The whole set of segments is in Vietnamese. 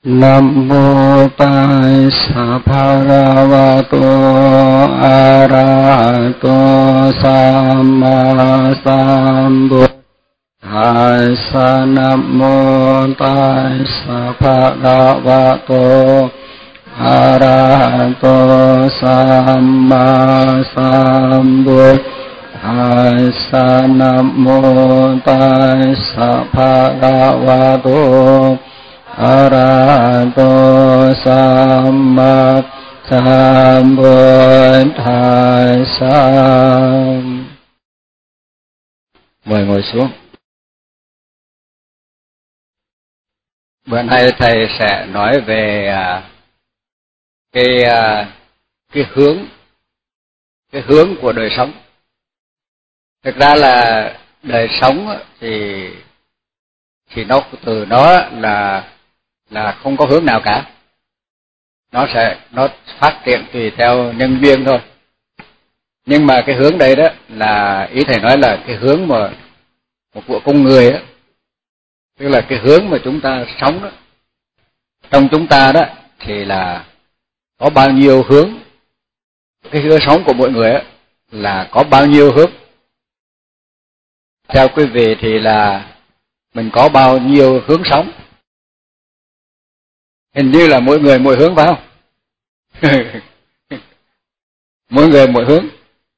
Nam mô Tassa Bhagavato Arahato Samma Sambuddhassa. Nam mô Tassa Bhagavato Arahato Samma Sambuddhassa. Nam mô Tassa Bhagavato Arahato Samma Sambuddhassa. Mời ngồi xuống. Bữa nay thầy sẽ nói về cái hướng của đời sống. Thực ra là đời sống thì nó từ đó là không có hướng nào cả. Nó phát triển tùy theo nhân duyên thôi. Nhưng mà cái hướng đây đó là ý thầy nói là cái hướng mà của con người đó, tức là cái hướng mà chúng ta sống đó. Trong chúng ta đó thì là có bao nhiêu hướng, cái hướng sống của mỗi người đó, là có bao nhiêu hướng. Theo quý vị thì là mình có bao nhiêu hướng sống? Hình như là mỗi người mỗi hướng phải không? Mỗi người mỗi hướng.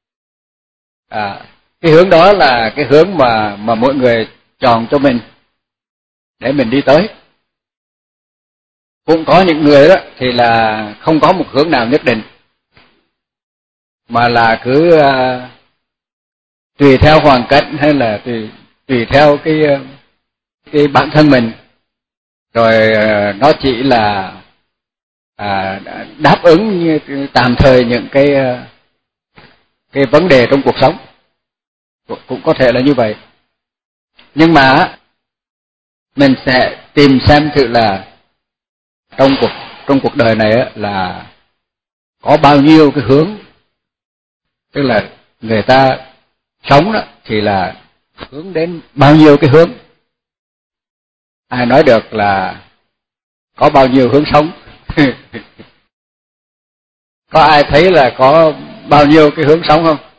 Cái hướng đó là cái hướng mà mỗi người chọn cho mình để mình đi tới. Cũng có những người đó thì là không có một hướng nào nhất định, mà là cứ tùy theo hoàn cảnh hay là tùy theo cái bản thân mình, rồi nó chỉ là đáp ứng tạm thời những cái vấn đề trong cuộc sống, cũng có thể là như vậy. Nhưng mà mình sẽ tìm xem thử là trong cuộc đời này là có bao nhiêu cái hướng, tức là người ta sống đó thì là hướng đến bao nhiêu cái hướng. Ai nói được là có bao nhiêu hướng sống? Có ai thấy là có bao nhiêu cái hướng sống không?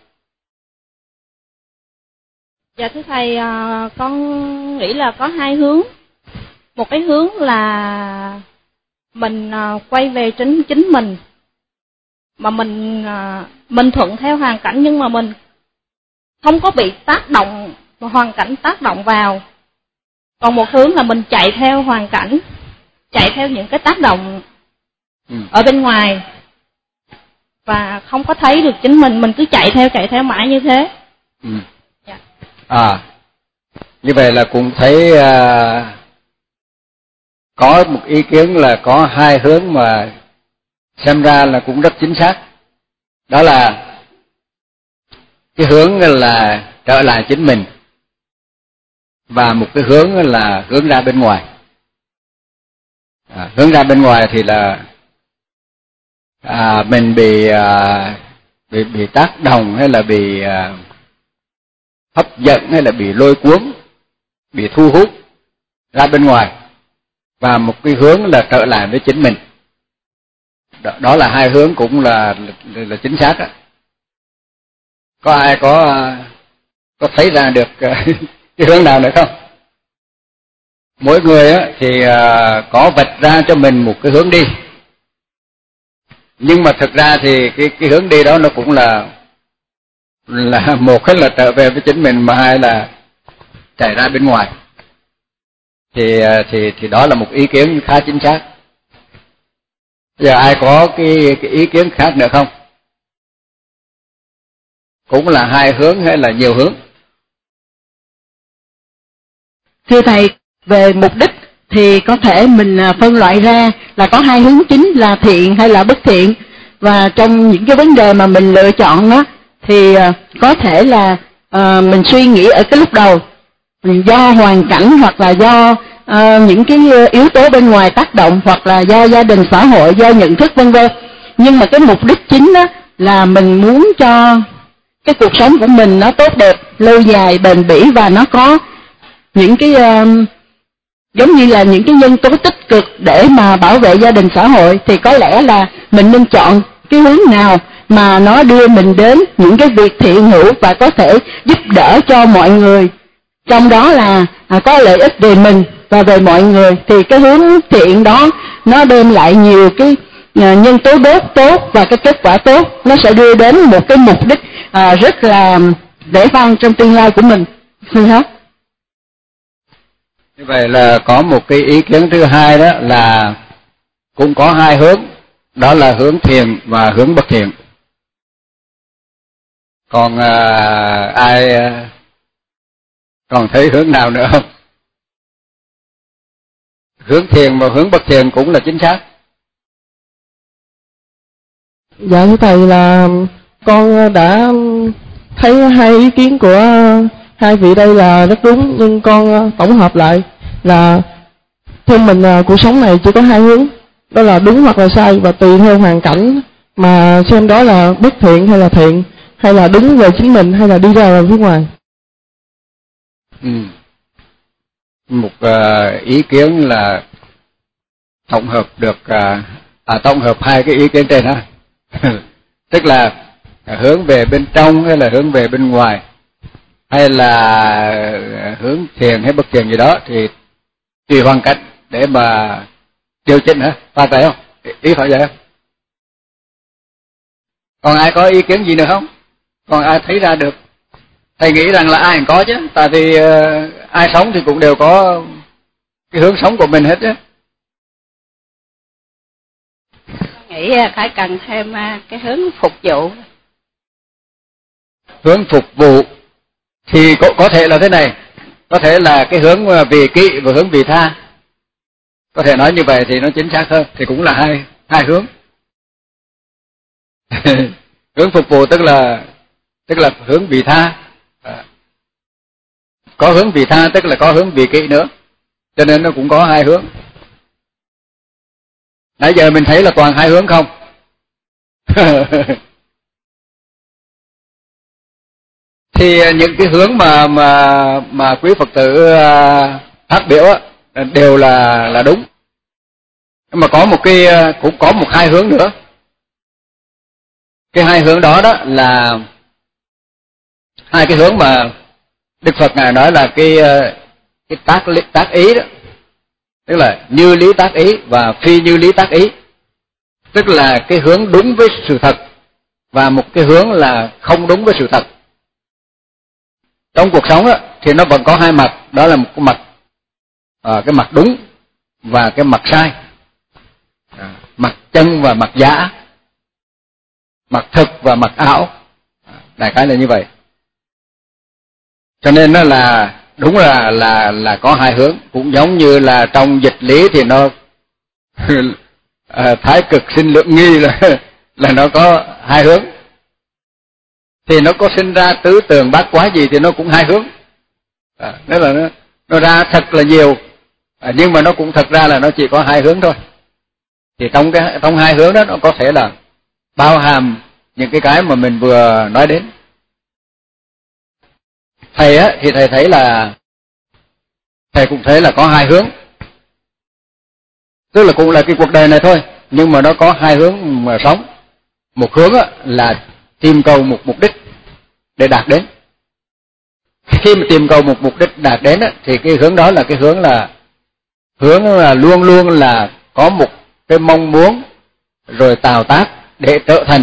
Dạ thưa thầy, con nghĩ là có hai hướng. Một cái hướng là mình quay về chính mình, mà mình thuận theo hoàn cảnh, nhưng mà mình không có bị tác động và hoàn cảnh tác động vào. Còn một hướng là mình chạy theo hoàn cảnh, chạy theo những cái tác động ở bên ngoài và không có thấy được chính mình cứ chạy theo mãi như thế. Dạ. Như vậy là cũng thấy có một ý kiến là có hai hướng mà xem ra là cũng rất chính xác. Đó là cái hướng là trở lại chính mình, và một cái hướng là hướng ra bên ngoài. Hướng ra bên ngoài thì là mình bị tác động, hay là bị hấp dẫn, hay là bị lôi cuốn, bị thu hút ra bên ngoài. Và một cái hướng là trở lại với chính mình. Đó là hai hướng cũng là chính xác đó. Có ai có thấy ra được cái hướng nào nữa không? Mỗi người thì có vạch ra cho mình một cái hướng đi. Nhưng mà thực ra thì cái hướng đi đó nó cũng là một cái là trở về với chính mình, mà hai là chạy ra bên ngoài. Thì đó là một ý kiến khá chính xác. Giờ ai có cái ý kiến khác nữa không? Cũng là hai hướng hay là nhiều hướng? Thưa thầy, về mục đích thì có thể mình phân loại ra là có hai hướng chính là thiện hay là bất thiện. Và trong những cái vấn đề mà mình lựa chọn đó thì có thể là mình suy nghĩ ở cái lúc đầu do hoàn cảnh, hoặc là do những cái yếu tố bên ngoài tác động, hoặc là do gia đình, xã hội, do nhận thức vân vân. Nhưng mà cái mục đích chính đó là mình muốn cho cái cuộc sống của mình nó tốt đẹp, lâu dài, bền bỉ, và nó có những cái giống như là những cái nhân tố tích cực để mà bảo vệ gia đình xã hội, thì có lẽ là mình nên chọn cái hướng nào mà nó đưa mình đến những cái việc thiện hữu và có thể giúp đỡ cho mọi người, trong đó là có lợi ích về mình và về mọi người. Thì cái hướng thiện đó nó đem lại nhiều cái nhân tố tốt và cái kết quả tốt, nó sẽ đưa đến một cái mục đích rất là vẻ vang trong tương lai của mình. Xin hết. Như vậy là có một cái ý kiến thứ hai, đó là cũng có hai hướng, đó là hướng thiện và hướng bất thiện. Còn ai còn thấy hướng nào nữa không? Hướng thiện và hướng bất thiện cũng là chính xác. Dạ thưa thầy, là con đã thấy hai ý kiến của hai vị đây là rất đúng, nhưng con tổng hợp lại là theo mình cuộc sống này chỉ có hai hướng, đó là đúng hoặc là sai, và tùy theo hoàn cảnh mà xem đó là bất thiện hay là thiện, hay là đúng về chính mình hay là đi ra phía ngoài. Một ý kiến là tổng hợp được tổng hợp hai cái ý kiến trên đó. Tức là hướng về bên trong hay là hướng về bên ngoài, hay là hướng thiện hay bất thiện gì đó, thì tùy hoàn cảnh để mà điều chỉnh hả? Phải vậy không? Ý phải vậy không? Còn ai có ý kiến gì nữa không? Còn ai thấy ra được? Thầy nghĩ rằng là ai cũng có chứ, tại vì ai sống thì cũng đều có cái hướng sống của mình hết chứ. Nghĩ phải cần thêm cái hướng phục vụ. Hướng phục vụ thì có thể là thế này, có thể là cái hướng vị kỵ và hướng vị tha. Có thể nói như vậy thì nó chính xác hơn, thì cũng là hai hướng. Hướng phục vụ tức là hướng vị tha. Có hướng vị tha tức là có hướng vị kỵ nữa, cho nên nó cũng có hai hướng. Nãy giờ mình thấy là toàn hai hướng không? Thì những cái hướng mà quý Phật tử phát biểu đều là đúng. Nhưng mà có một cái cũng có hai hướng nữa. Cái hai hướng đó là hai cái hướng mà Đức Phật ngài nói là cái tác ý đó. Tức là như lý tác ý và phi như lý tác ý. Tức là cái hướng đúng với sự thật và một cái hướng là không đúng với sự thật. Trong cuộc sống đó, thì nó vẫn có hai mặt, đó là một cái mặt cái mặt đúng và cái mặt sai. Mặt chân và mặt giả, mặt thực và mặt ảo. Đại khái là như vậy. Cho nên nó là đúng là có hai hướng, cũng giống như là trong dịch lý thì nó thái cực sinh lượng nghi là nó có hai hướng. Thì nó có sinh ra tứ tường bát quái gì thì nó cũng hai hướng. Nên là nó ra thật là nhiều, nhưng mà nó cũng thật ra là nó chỉ có hai hướng thôi. Thì trong hai hướng đó nó có thể là bao hàm những cái mà mình vừa nói đến. Thầy thì thầy thấy là thầy cũng thấy là có hai hướng. Tức là cũng là cái cuộc đời này thôi, nhưng mà nó có hai hướng mà sống. Một hướng là tìm cầu một mục đích để đạt đến. Khi mà tìm cầu một mục đích đạt đến thì cái hướng đó là cái hướng là luôn luôn là có một cái mong muốn rồi tạo tác để trở thành.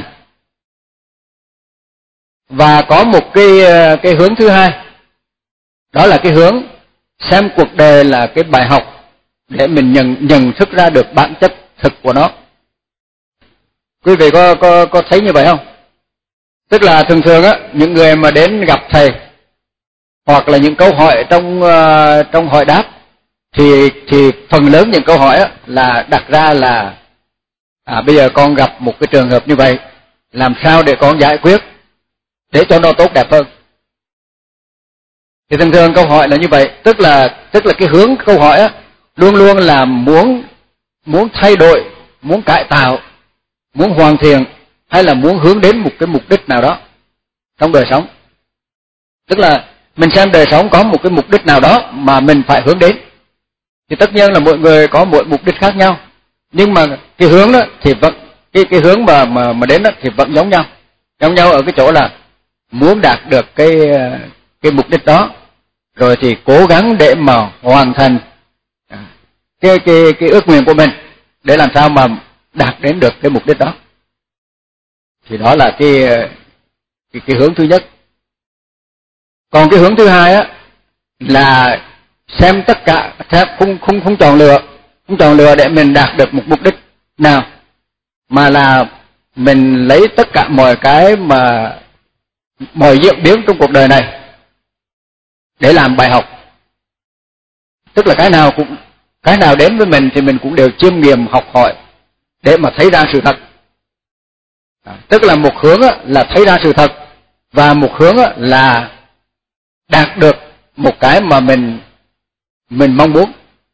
Và có một cái hướng thứ hai, đó là cái hướng xem cuộc đời là cái bài học để mình nhận thức ra được bản chất thực của nó. Quý vị có thấy như vậy không? Tức là thường thường những người mà đến gặp thầy hoặc là những câu hỏi trong hỏi đáp thì phần lớn những câu hỏi là đặt ra là bây giờ con gặp một cái trường hợp như vậy, làm sao để con giải quyết để cho nó tốt đẹp hơn. Thì thường thường câu hỏi là như vậy, tức là cái hướng câu hỏi luôn luôn là muốn thay đổi, muốn cải tạo, muốn hoàn thiện, hay là muốn hướng đến một cái mục đích nào đó trong đời sống. Tức là mình xem đời sống có một cái mục đích nào đó mà mình phải hướng đến. Thì tất nhiên là mỗi người có mỗi mục đích khác nhau, nhưng mà cái hướng đó thì vẫn cái hướng mà đến đó thì vẫn giống nhau ở cái chỗ là muốn đạt được cái mục đích đó, rồi thì cố gắng để mà hoàn thành cái ước nguyện của mình để làm sao mà đạt đến được cái mục đích đó. Thì đó là cái hướng thứ nhất. Còn cái hướng thứ hai á là xem tất cả, không chọn lựa để mình đạt được một mục đích nào, mà là mình lấy tất cả mọi cái mà mọi diễn biến trong cuộc đời này để làm bài học. Tức là cái nào đến với mình thì mình cũng đều chiêm nghiệm học hỏi để mà thấy ra sự thật. Tức là một hướng là thấy ra sự thật, và một hướng là đạt được một cái mà mình mong muốn.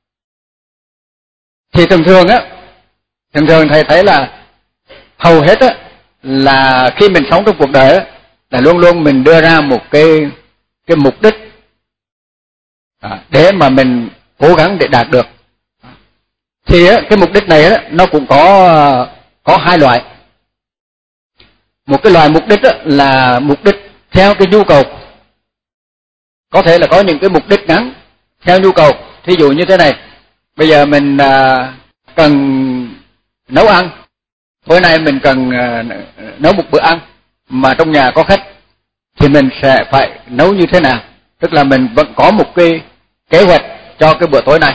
Thì thường thường thầy thấy là hầu hết là khi mình sống trong cuộc đời là luôn luôn mình đưa ra một cái mục đích để mà mình cố gắng để đạt được. Thì cái mục đích này nó cũng có hai loại. Một cái loại mục đích là mục đích theo cái nhu cầu. Có thể là có những cái mục đích ngắn theo nhu cầu. Thí dụ như thế này, bây giờ mình cần nấu ăn, tối nay mình cần nấu một bữa ăn mà trong nhà có khách, thì mình sẽ phải nấu như thế nào. Tức là mình vẫn có một cái kế hoạch cho cái bữa tối này.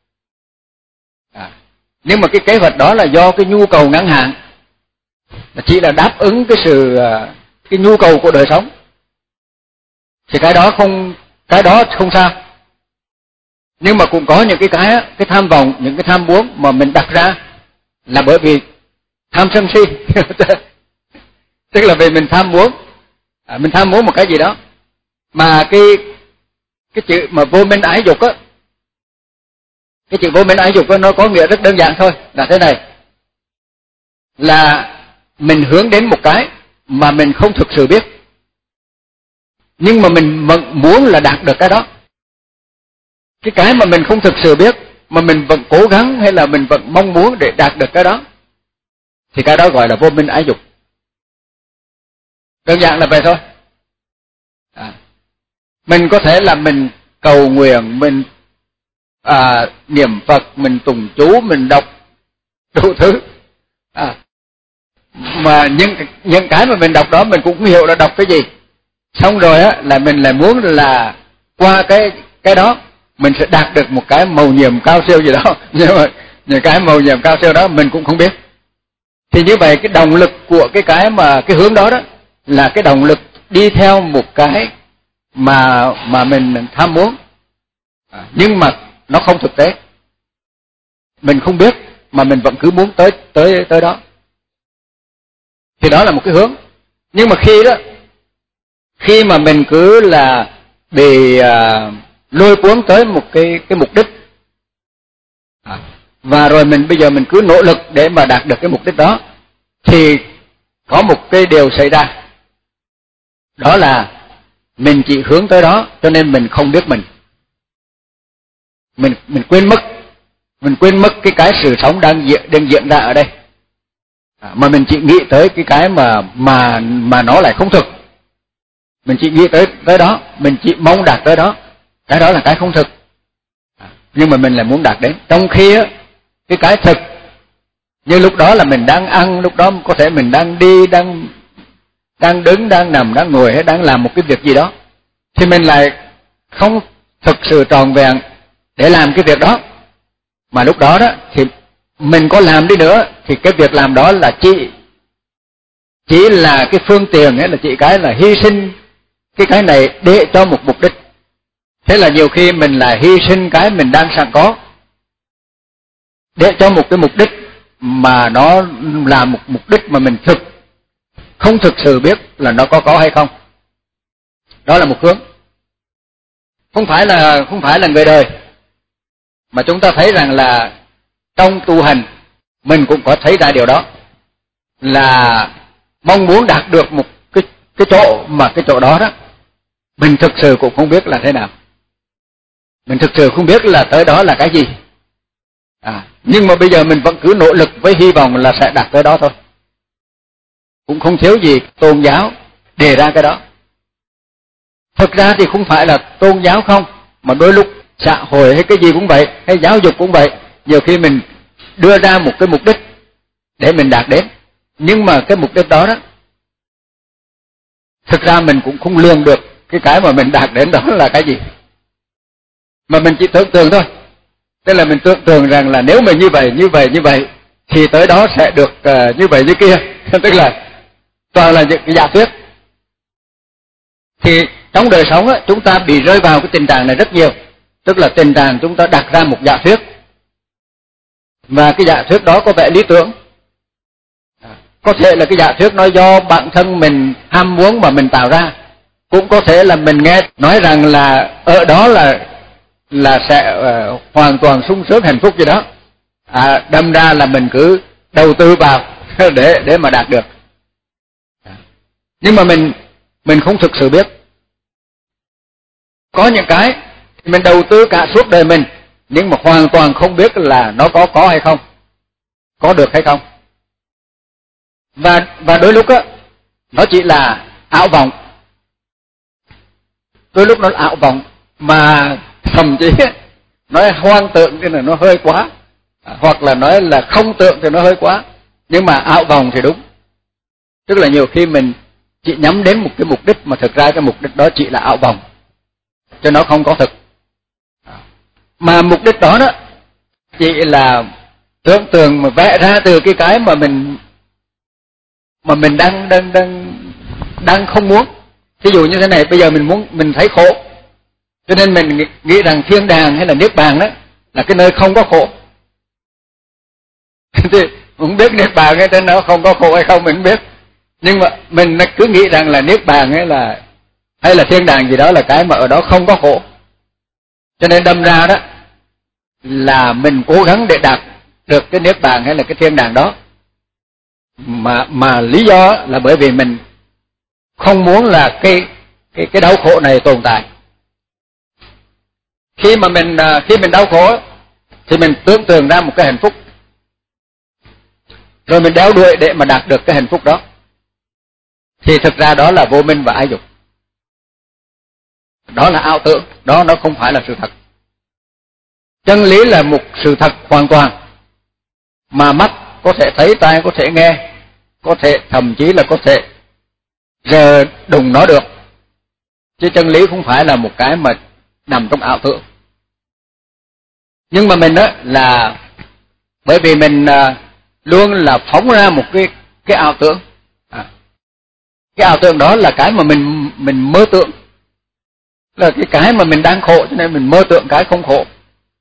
Nhưng mà cái kế hoạch đó là do cái nhu cầu ngắn hạn, chỉ là đáp ứng cái nhu cầu của đời sống. Thì cái đó không sao. Nhưng mà cũng có những cái tham vọng, những cái tham muốn mà mình đặt ra là bởi vì tham sân si. Tức là vì mình tham muốn một cái gì đó. Mà cái chữ mà vô minh ái dục cái chữ vô minh ái dục nó có nghĩa rất đơn giản thôi, là thế này: là mình hướng đến một cái mà mình không thực sự biết, nhưng mà mình vẫn muốn là đạt được cái đó. Cái mà mình không thực sự biết mà mình vẫn cố gắng hay là mình vẫn mong muốn để đạt được cái đó, thì cái đó gọi là vô minh ái dục. Đơn giản là vậy thôi. Mình có thể là mình cầu nguyện, mình niệm Phật, mình tùng chú, mình đọc đủ thứ. Mà những cái mà mình đọc đó mình cũng không hiểu là đọc cái gì. Xong rồi là mình lại muốn là qua cái đó mình sẽ đạt được một cái mầu nhiệm cao siêu gì đó, nhưng mà những cái mầu nhiệm cao siêu đó mình cũng không biết. Thì như vậy cái động lực của cái hướng đó là cái động lực đi theo một cái mà mình tham muốn, nhưng mà nó không thực tế. Mình không biết mà mình vẫn cứ muốn tới đó. Thì đó là một cái hướng. Nhưng mà khi mà mình cứ là bị lôi cuốn tới một cái mục đích, và rồi bây giờ mình cứ nỗ lực để mà đạt được cái mục đích đó, thì có một cái điều xảy ra. Đó là mình chỉ hướng tới đó, cho nên mình không biết mình quên mất cái sự sống đang diễn ra ở đây. Mà mình chỉ nghĩ tới cái mà nó lại không thực. Mình chỉ nghĩ tới đó, mình chỉ mong đạt tới đó. Cái đó là cái không thực. Nhưng mà mình lại muốn đạt đến. Trong khi cái thực, như lúc đó là mình đang ăn, lúc đó có thể mình đang đi, đang đứng, đang nằm, đang ngồi hay đang làm một cái việc gì đó, thì mình lại không thực sự tròn vẹn để làm cái việc đó. Mà lúc đó thì mình có làm đi nữa thì cái việc làm đó là chỉ là cái phương tiện, hay là chỉ cái là hy sinh cái này để cho một mục đích. Thế là nhiều khi mình là hy sinh cái mình đang sẵn có để cho một cái mục đích mà nó là một mục đích mà mình không thực sự biết là nó có hay không. Đó là một hướng. Không phải là người đời, mà chúng ta thấy rằng là trong tu hành mình cũng có thấy ra điều đó, là mong muốn đạt được một cái chỗ mà cái chỗ đó mình thực sự cũng không biết là thế nào. Mình thực sự không biết là tới đó là cái gì. Nhưng mà bây giờ mình vẫn cứ nỗ lực với hy vọng là sẽ đạt tới đó thôi. Cũng không thiếu gì tôn giáo đề ra cái đó. Thực ra thì không phải là tôn giáo không, mà đôi lúc xã hội hay cái gì cũng vậy, hay giáo dục cũng vậy. Nhiều khi mình đưa ra một cái mục đích để mình đạt đến, nhưng mà cái mục đích đó thực ra mình cũng không lường được cái mà mình đạt đến đó là cái gì. Mà mình chỉ tưởng tượng thôi. Tức là mình tưởng tượng rằng là nếu mình như vậy thì tới đó sẽ được như vậy như kia. Tức là toàn là những cái giả thuyết. Thì trong đời sống chúng ta bị rơi vào cái tình trạng này rất nhiều. Tức là tình trạng chúng ta đặt ra một giả thuyết, và cái giả thuyết đó có vẻ lý tưởng. Có thể là cái giả thuyết nó do bản thân mình ham muốn mà mình tạo ra. Cũng có thể là mình nghe nói rằng là ở đó là sẽ hoàn toàn sung sướng hạnh phúc gì đó. Đâm ra là mình cứ đầu tư vào để mà đạt được. Nhưng mà mình không thực sự biết. Có những cái mình đầu tư cả suốt đời mình, nhưng mà hoàn toàn không biết là nó có hay không, có được hay không. Và đôi lúc nó chỉ là ảo vọng. Đôi lúc nó là ảo vọng, mà thậm chí nói hoang tưởng thì nó hơi quá, hoặc là nói là không tưởng thì nó hơi quá. Nhưng mà ảo vọng thì đúng. Tức là nhiều khi mình chỉ nhắm đến một cái mục đích mà thực ra cái mục đích đó chỉ là ảo vọng, cho nó không có thực. Mà mục đích đó chỉ là tưởng tượng mà vẽ ra từ cái mà mình đang không muốn. Ví dụ như thế này, bây giờ mình thấy khổ, cho nên mình nghĩ rằng thiên đàng hay là niết bàn đó là cái nơi không có khổ. Thì không biết niết bàn hay trên nó không có khổ hay không mình không biết. Nhưng mà mình cứ nghĩ rằng là niết bàn hay là thiên đàng gì đó là cái mà ở đó không có khổ. Cho nên đâm ra đó là mình cố gắng để đạt được cái niết bàn hay là cái thiên đàng đó. Mà lý do là bởi vì mình không muốn là cái đau khổ này tồn tại. Khi mình đau khổ thì mình tưởng tượng ra một cái hạnh phúc, rồi mình đeo đuổi để mà đạt được cái hạnh phúc đó. Thì thực ra đó là vô minh và ái dục. Đó là ảo tưởng, đó nó không phải là sự thật. Chân lý là một sự thật hoàn toàn, mà mắt có thể thấy, tai có thể nghe, có thể thậm chí là có thể giờ đụng nó được. Chứ chân lý không phải là một cái mà nằm trong ảo tưởng. Nhưng mà mình là bởi vì mình luôn là phóng ra một cái ảo tưởng. Cái ảo tưởng đó là cái mà mình mơ tưởng, là cái mà mình đang khổ, cho nên mình mơ tưởng cái không khổ.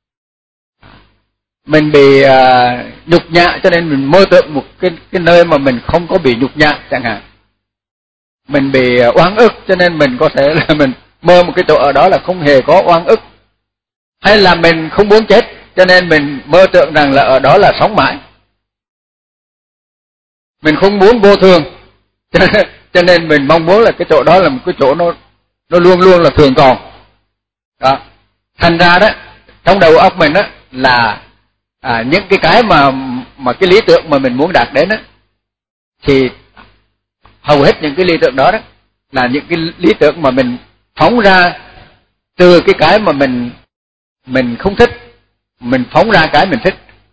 Mình bị nhục nhã, cho nên mình mơ tưởng một cái nơi mà mình không có bị nhục nhã chẳng hạn. Mình bị oan ức, cho nên mình có thể là mình mơ một cái chỗ ở đó là không hề có oan ức. Hay là mình không muốn chết, cho nên mình mơ tưởng rằng là ở đó là sống mãi. Mình không muốn vô thường, cho nên mình mong muốn là cái chỗ đó là một cái chỗ nó luôn luôn là thường còn. Đó. Thành ra đó, trong đầu óc mình là những cái mà cái lý tưởng mà mình muốn đạt đến thì hầu hết những cái lý tưởng đó là những cái lý tưởng mà mình phóng ra từ cái mà mình không thích, mình phóng ra cái mình thích,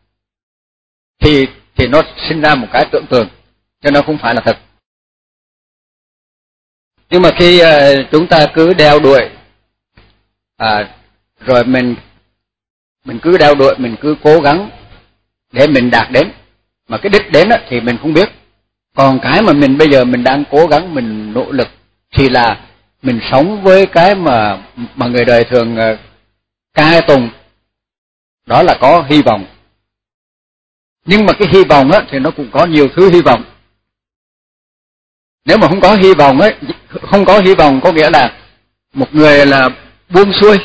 thì nó sinh ra một cái tưởng tượng, cho nó không phải là thật. Nhưng mà khi chúng ta cứ đeo đuổi, rồi mình cứ đeo đuổi, mình cứ cố gắng để mình đạt đến, mà cái đích đến thì mình không biết. Còn cái mà mình bây giờ mình đang cố gắng, mình nỗ lực thì là mình sống với cái mà người đời thường ca tùng, đó là có hy vọng. Nhưng mà cái hy vọng thì nó cũng có nhiều thứ hy vọng. Nếu mà không có hy vọng không có hy vọng có nghĩa là một người là buông xuôi.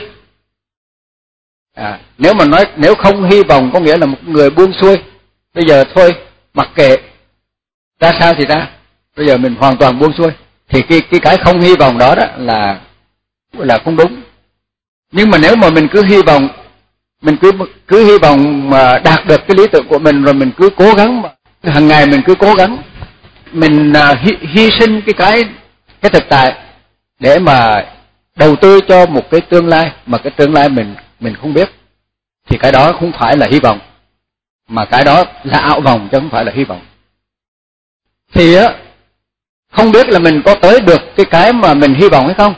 Nếu mà nói nếu không hy vọng có nghĩa là một người buông xuôi. Bây giờ thôi mặc kệ ra sao thì ra, bây giờ mình hoàn toàn buông xuôi. Thì cái không hy vọng đó là không đúng. Nhưng mà nếu mà mình cứ hy vọng, mình cứ hy vọng mà đạt được cái lý tưởng của mình, rồi mình cứ cố gắng, hàng ngày mình cứ cố gắng, mình hy sinh cái thực tại để mà đầu tư cho một cái tương lai mà cái tương lai mình không biết, thì cái đó không phải là hy vọng, mà cái đó là ảo vọng chứ không phải là hy vọng. Thì á, không biết là mình có tới được cái mà mình hy vọng hay không.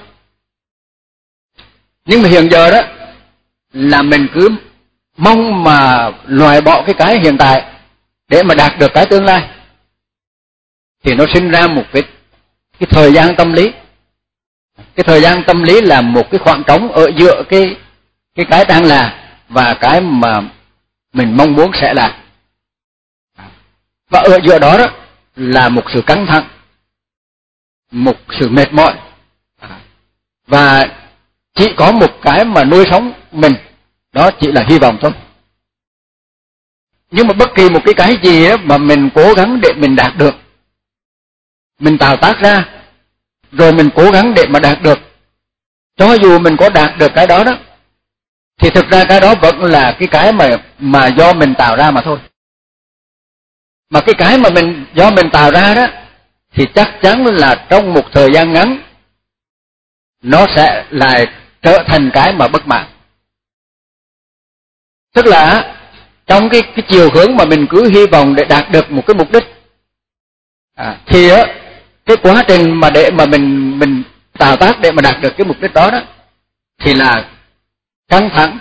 Nhưng mà hiện giờ đó là mình cứ mong mà loại bỏ cái hiện tại để mà đạt được cái tương lai, thì nó sinh ra một cái thời gian tâm lý. Cái thời gian tâm lý là một cái khoảng trống ở giữa cái đang là và cái mà mình mong muốn sẽ là. Và ở giữa đó đó là một sự căng thẳng, một sự mệt mỏi, và chỉ có một cái mà nuôi sống mình, đó chỉ là hy vọng thôi. Nhưng mà bất kỳ một cái gì đó mà mình cố gắng để mình đạt được, mình tạo tác ra, rồi mình cố gắng để mà đạt được, cho dù mình có đạt được cái đó đó, thì thực ra cái đó vẫn là cái mà do mình tạo ra mà thôi. Mà cái mà do mình tạo ra đó, thì chắc chắn là trong một thời gian ngắn, nó sẽ lại trở thành cái mà bất mãn. Tức là trong cái chiều hướng mà mình cứ hy vọng để đạt được một cái mục đích, thì á, cái quá trình mà để mà mình tạo tác để mà đạt được cái mục đích đó đó, thì là căng thẳng.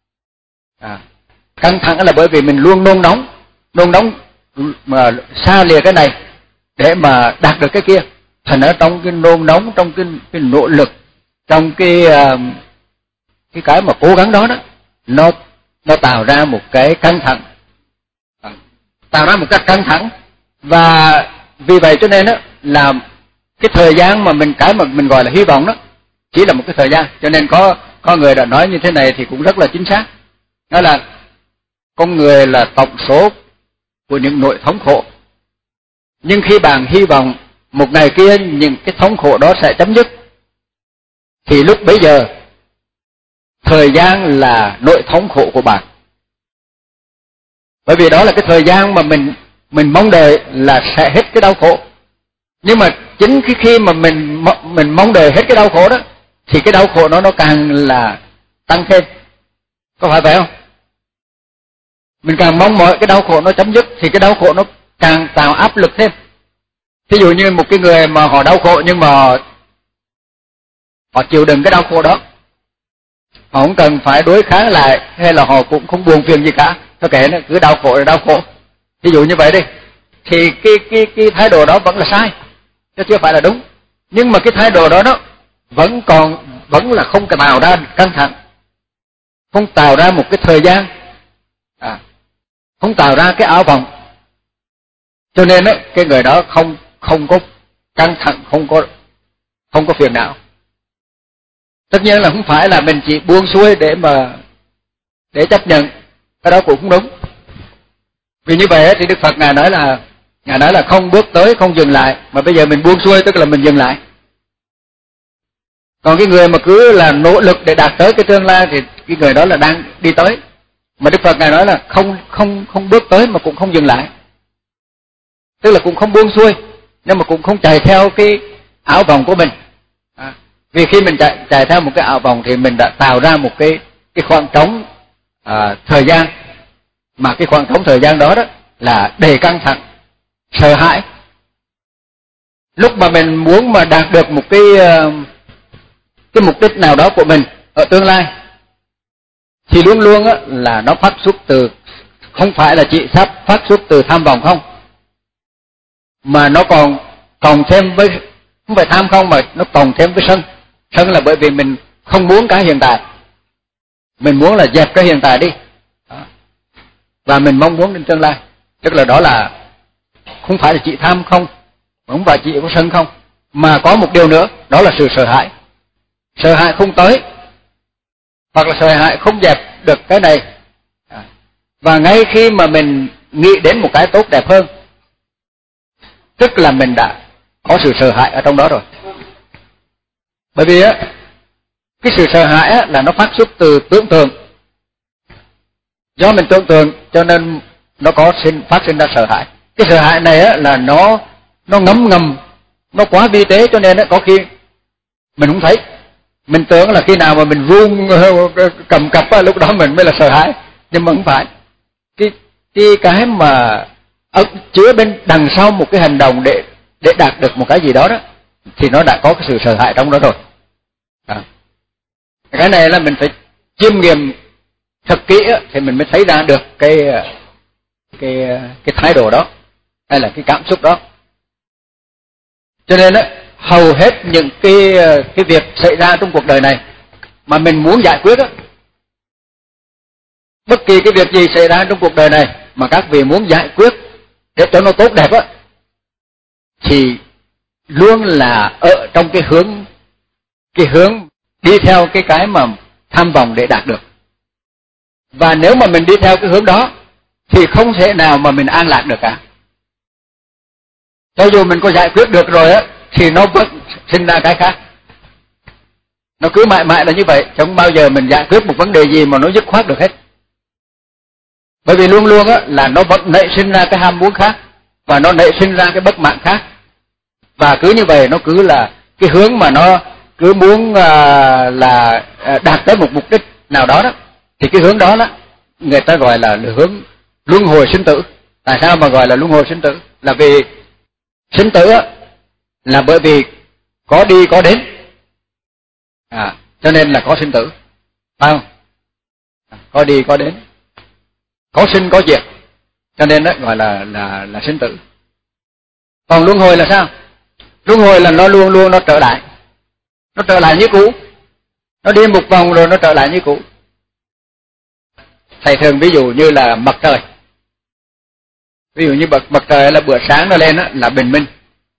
Căng thẳng là bởi vì mình luôn nôn nóng mà xa lìa cái này để mà đạt được cái kia. Thành ở trong cái nôn nóng, trong cái nỗ lực, trong cái mà cố gắng đó đó, nó tạo ra một cái căng thẳng, tạo ra một cái căng thẳng. Và vì vậy cho nên đó là cái thời gian mà mình gọi là hy vọng đó chỉ là một cái thời gian. Cho nên có người đã nói như thế này thì cũng rất là chính xác, đó là con người là tổng số của những nỗi thống khổ. Nhưng khi bạn hy vọng một ngày kia những cái thống khổ đó sẽ chấm dứt, thì lúc bấy giờ thời gian là nỗi thống khổ của bạn. Bởi vì đó là cái thời gian mà mình mong đợi là sẽ hết cái đau khổ. Nhưng mà chính khi mà mình mong đợi hết cái đau khổ đó, thì cái đau khổ nó càng là tăng thêm. Có phải vậy không? Mình càng mong mọi cái đau khổ nó chấm dứt, thì cái đau khổ nó càng tạo áp lực thêm. Thí dụ như một cái người mà họ đau khổ nhưng mà họ chịu đựng cái đau khổ đó, họ không cần phải đối kháng lại, hay là họ cũng không buồn phiền gì cả, thôi kệ nó, cứ đau khổ là đau khổ. Ví dụ như vậy đi, thì cái thái độ đó vẫn là sai, chứ chưa phải là đúng. Nhưng mà cái thái độ đó vẫn là không tạo ra căng thẳng, không tạo ra một cái thời gian, không tạo ra cái ảo vọng. Cho nên đó, cái người đó không có căng thẳng, không có phiền não. Tất nhiên là không phải là mình chỉ buông xuôi để chấp nhận, cái đó cũng không đúng. Vì như vậy thì Đức Phật Ngài nói là không bước tới, không dừng lại, mà bây giờ mình buông xuôi tức là mình dừng lại. Còn cái người mà cứ là nỗ lực để đạt tới cái tương lai thì cái người đó là đang đi tới. Mà Đức Phật Ngài nói là không bước tới mà cũng không dừng lại. Tức là cũng không buông xuôi, nhưng mà cũng không chạy theo cái ảo vọng của mình. Vì khi mình chạy theo một cái ảo vọng thì mình đã tạo ra một cái khoảng trống thời gian, mà cái khoảng trống thời gian đó là đầy căng thẳng, sợ hãi. Lúc mà mình muốn mà đạt được một cái mục đích nào đó của mình ở tương lai, thì luôn luôn là nó phát xuất từ, không phải là chỉ phát xuất từ tham vọng không, mà nó còn thêm với, không phải tham không, mà nó còn thêm với sân. Sân là bởi vì mình không muốn cái hiện tại, mình muốn là dẹp cái hiện tại đi, và mình mong muốn đến tương lai. Tức là đó là không phải là chỉ tham không, không phải chỉ có sân không, mà có một điều nữa, đó là sự sợ hãi. Sợ hãi không tới, hoặc là sợ hãi không dẹp được cái này. Và ngay khi mà mình nghĩ đến một cái tốt đẹp hơn, tức là mình đã có sự sợ hãi ở trong đó rồi. Bởi vì cái sự sợ hãi á, là nó phát xuất từ tưởng tượng. Do mình tưởng tượng cho nên nó có phát sinh ra sợ hãi. Cái sợ hãi này á, là nó ngấm ngầm, nó quá vi tế cho nên á, có khi mình không thấy. Mình tưởng là khi nào mà mình run cầm cập á, lúc đó mình mới là sợ hãi, nhưng mà không phải. Cái mà chứa bên đằng sau một cái hành động để đạt được một cái gì đó đó, thì nó đã có cái sự sợ hãi trong đó rồi. Cái này là mình phải chiêm nghiệm thật kỹ á, thì mình mới thấy ra được cái thái độ đó hay là cái cảm xúc đó. Cho nên á, hầu hết những cái việc xảy ra trong cuộc đời này mà mình muốn giải quyết á, bất kỳ cái việc gì xảy ra trong cuộc đời này mà các vị muốn giải quyết để cho nó tốt đẹp á, thì luôn là ở trong cái hướng đi theo cái mà tham vọng để đạt được. Và nếu mà mình đi theo cái hướng đó thì không thể nào mà mình an lạc được cả. Cho dù mình có giải quyết được rồi á, thì nó vẫn sinh ra cái khác. Nó cứ mãi mãi là như vậy, không bao giờ mình giải quyết một vấn đề gì mà nó dứt khoát được hết. Bởi vì luôn luôn á, là nó vẫn nảy sinh ra cái ham muốn khác, và nó nảy sinh ra cái bất mãn khác. Và cứ như vậy, nó cứ là cái hướng mà nó cứ muốn là đạt tới một mục đích nào đó đó, thì cái hướng đó đó người ta gọi là hướng luân hồi sinh tử. Tại sao mà gọi là luân hồi sinh tử? Là vì sinh tử á, là bởi vì có đi có đến, cho nên là có sinh tử, phải không? Có đi có đến, có sinh có diệt, cho nên đó gọi là sinh tử. Còn luân hồi là sao? Luân hồi là nó luôn luôn nó trở lại như cũ, nó đi một vòng rồi nó trở lại như cũ. Thầy thường ví dụ như là mặt trời. Ví dụ như mặt trời là bữa sáng nó lên đó, là bình minh,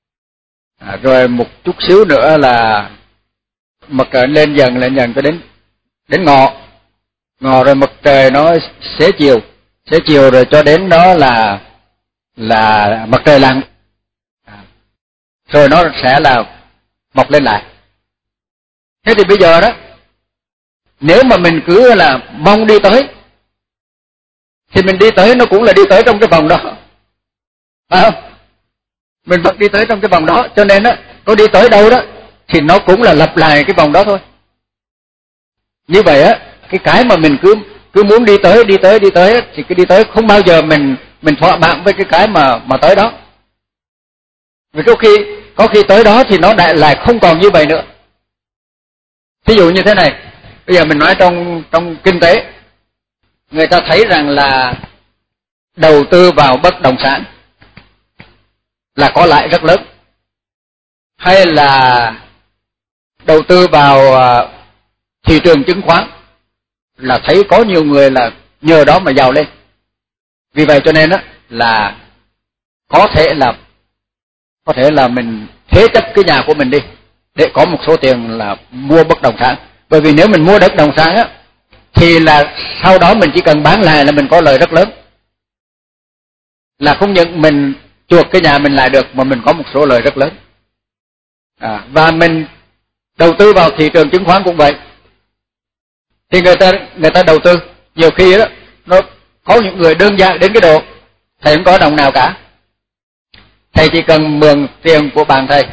rồi một chút xíu nữa là mặt trời lên dần cho đến ngọ rồi mặt trời nó xế chiều rồi cho đến đó là mặt trời lặn, rồi nó sẽ là mọc lên lại. Thế thì bây giờ đó, nếu mà mình cứ là mong đi tới thì mình đi tới nó cũng là đi tới trong cái vòng đó, phải không? Mình vẫn đi tới trong cái vòng đó, cho nên đó, có đi tới đâu đó thì nó cũng là lặp lại cái vòng đó thôi. Như vậy á, cái mà mình cứ muốn đi tới thì cái đi tới không bao giờ mình thỏa mãn với cái mà tới đó. Vì có khi tới đó thì nó lại không còn như vậy nữa. Ví dụ như thế này, bây giờ mình nói trong kinh tế, người ta thấy rằng là đầu tư vào bất động sản là có lãi rất lớn, hay là đầu tư vào thị trường chứng khoán là thấy có nhiều người là nhờ đó mà giàu lên. Vì vậy cho nên đó là có thể là mình thế chấp cái nhà của mình đi để có một số tiền là mua bất động sản. Bởi vì nếu mình mua bất động sản á, thì là sau đó mình chỉ cần bán lại là mình có lời rất lớn. Là không những mình chuộc cái nhà mình lại được mà mình có một số lời rất lớn. Và mình đầu tư vào thị trường chứng khoán cũng vậy. Thì người ta đầu tư nhiều khi đó, nó có những người đơn giản đến cái độ thầy không có đồng nào cả. Thầy chỉ cần mượn tiền của bạn thầy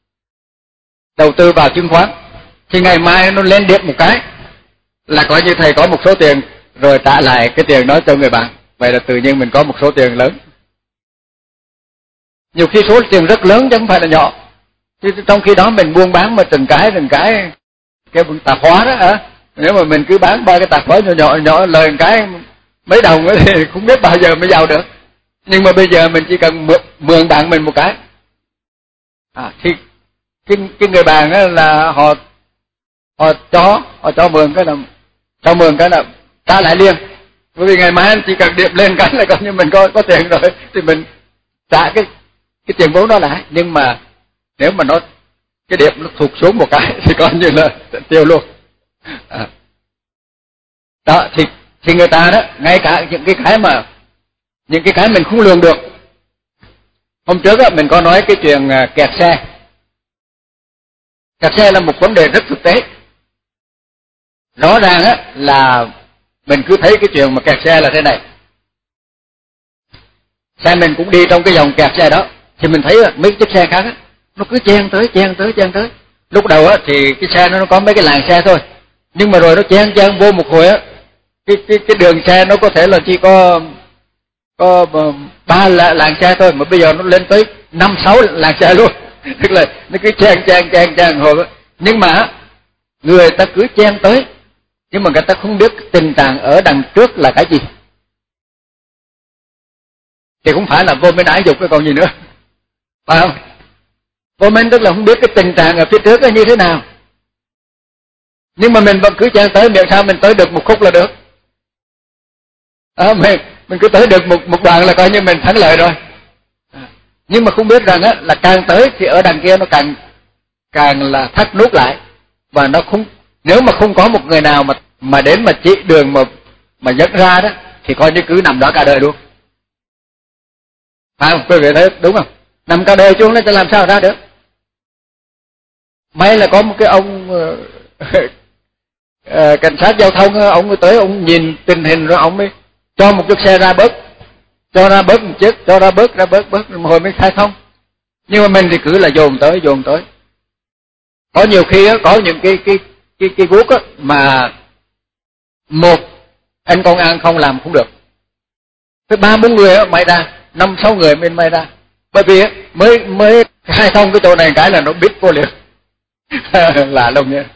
đầu tư vào chứng khoán, thì ngày mai nó lên điểm một cái là coi như thầy có một số tiền rồi trả lại cái tiền đó cho người bạn. Vậy là tự nhiên mình có một số tiền lớn. Nhiều khi số tiền rất lớn chứ không phải là nhỏ. Chứ trong khi đó mình buôn bán mà từng cái cái tạp hóa đó hả? Nếu mà mình cứ bán ba cái tạp hóa nhỏ lời một cái mấy đồng ấy, thì không biết bao giờ mới giàu được. Nhưng mà bây giờ mình chỉ cần mượn bạn mình một cái, thì cái người bạn ấy là họ cho mượn cái là trả lại liền. Bởi vì ngày mai chỉ cần điệp lên cái là coi như mình có tiền rồi, thì mình trả cái tiền vốn đó lại. Nhưng mà nếu mà cái điệp nó thụt xuống một cái thì coi như là tiêu luôn. Đó thì người ta đó, ngay cả những cái mình không lường được. Hôm trước đó, mình có nói cái chuyện kẹt xe. Kẹt xe là một vấn đề rất thực tế. rõ ràng á là mình cứ thấy cái chuyện mà kẹt xe là thế này. Xe mình cũng đi trong cái dòng kẹt xe đó, thì mình thấy mấy chiếc xe khác á, nó cứ chen tới. Lúc đầu á thì cái xe nó có mấy cái làn xe thôi, nhưng mà rồi nó chen vô một hồi á, cái đường xe nó có thể là chỉ có 3 làn xe thôi, mà bây giờ nó lên tới 5-6 làn xe luôn. Tức là nó cứ chen hồi á. Nhưng mà người ta cứ chen tới, nhưng mà người ta không biết tình trạng ở đằng trước là cái gì. Thì cũng phải là vô minh ái dục cái còn gì nữa, phải không? Vô minh tức là không biết cái tình trạng ở phía trước là như thế nào. Nhưng mà mình vẫn cứ chen tới, miệng sao mình tới được một khúc là được. Mình cứ tới được một đoạn là coi như mình thắng lợi rồi. Nhưng mà không biết rằng á là càng tới thì ở đằng kia nó càng là thắt nút lại, và nó không, nếu mà không có một người nào mà đến mà chỉ đường mà dẫn ra đó thì coi như cứ nằm đó cả đời luôn. Phải không? Quý vị thấy đúng không? Nằm cả đời chuông nó sẽ làm sao ra được. May là có một cái ông cảnh sát giao thông, ông tới ông nhìn tình hình rồi ông mới cho một chiếc xe ra bớt, cho ra bớt một chiếc, cho ra bớt một hồi mới khai thông. Nhưng mà mình thì cứ là dồn tới. Có nhiều khi á, có những cái guốc á mà một anh công an không làm không được, tới 3-4 người á may ra, 5-6 người mình may ra, bởi vì á mới khai thông cái chỗ này cái là nó biết vô liền. Lạ lùng nhé.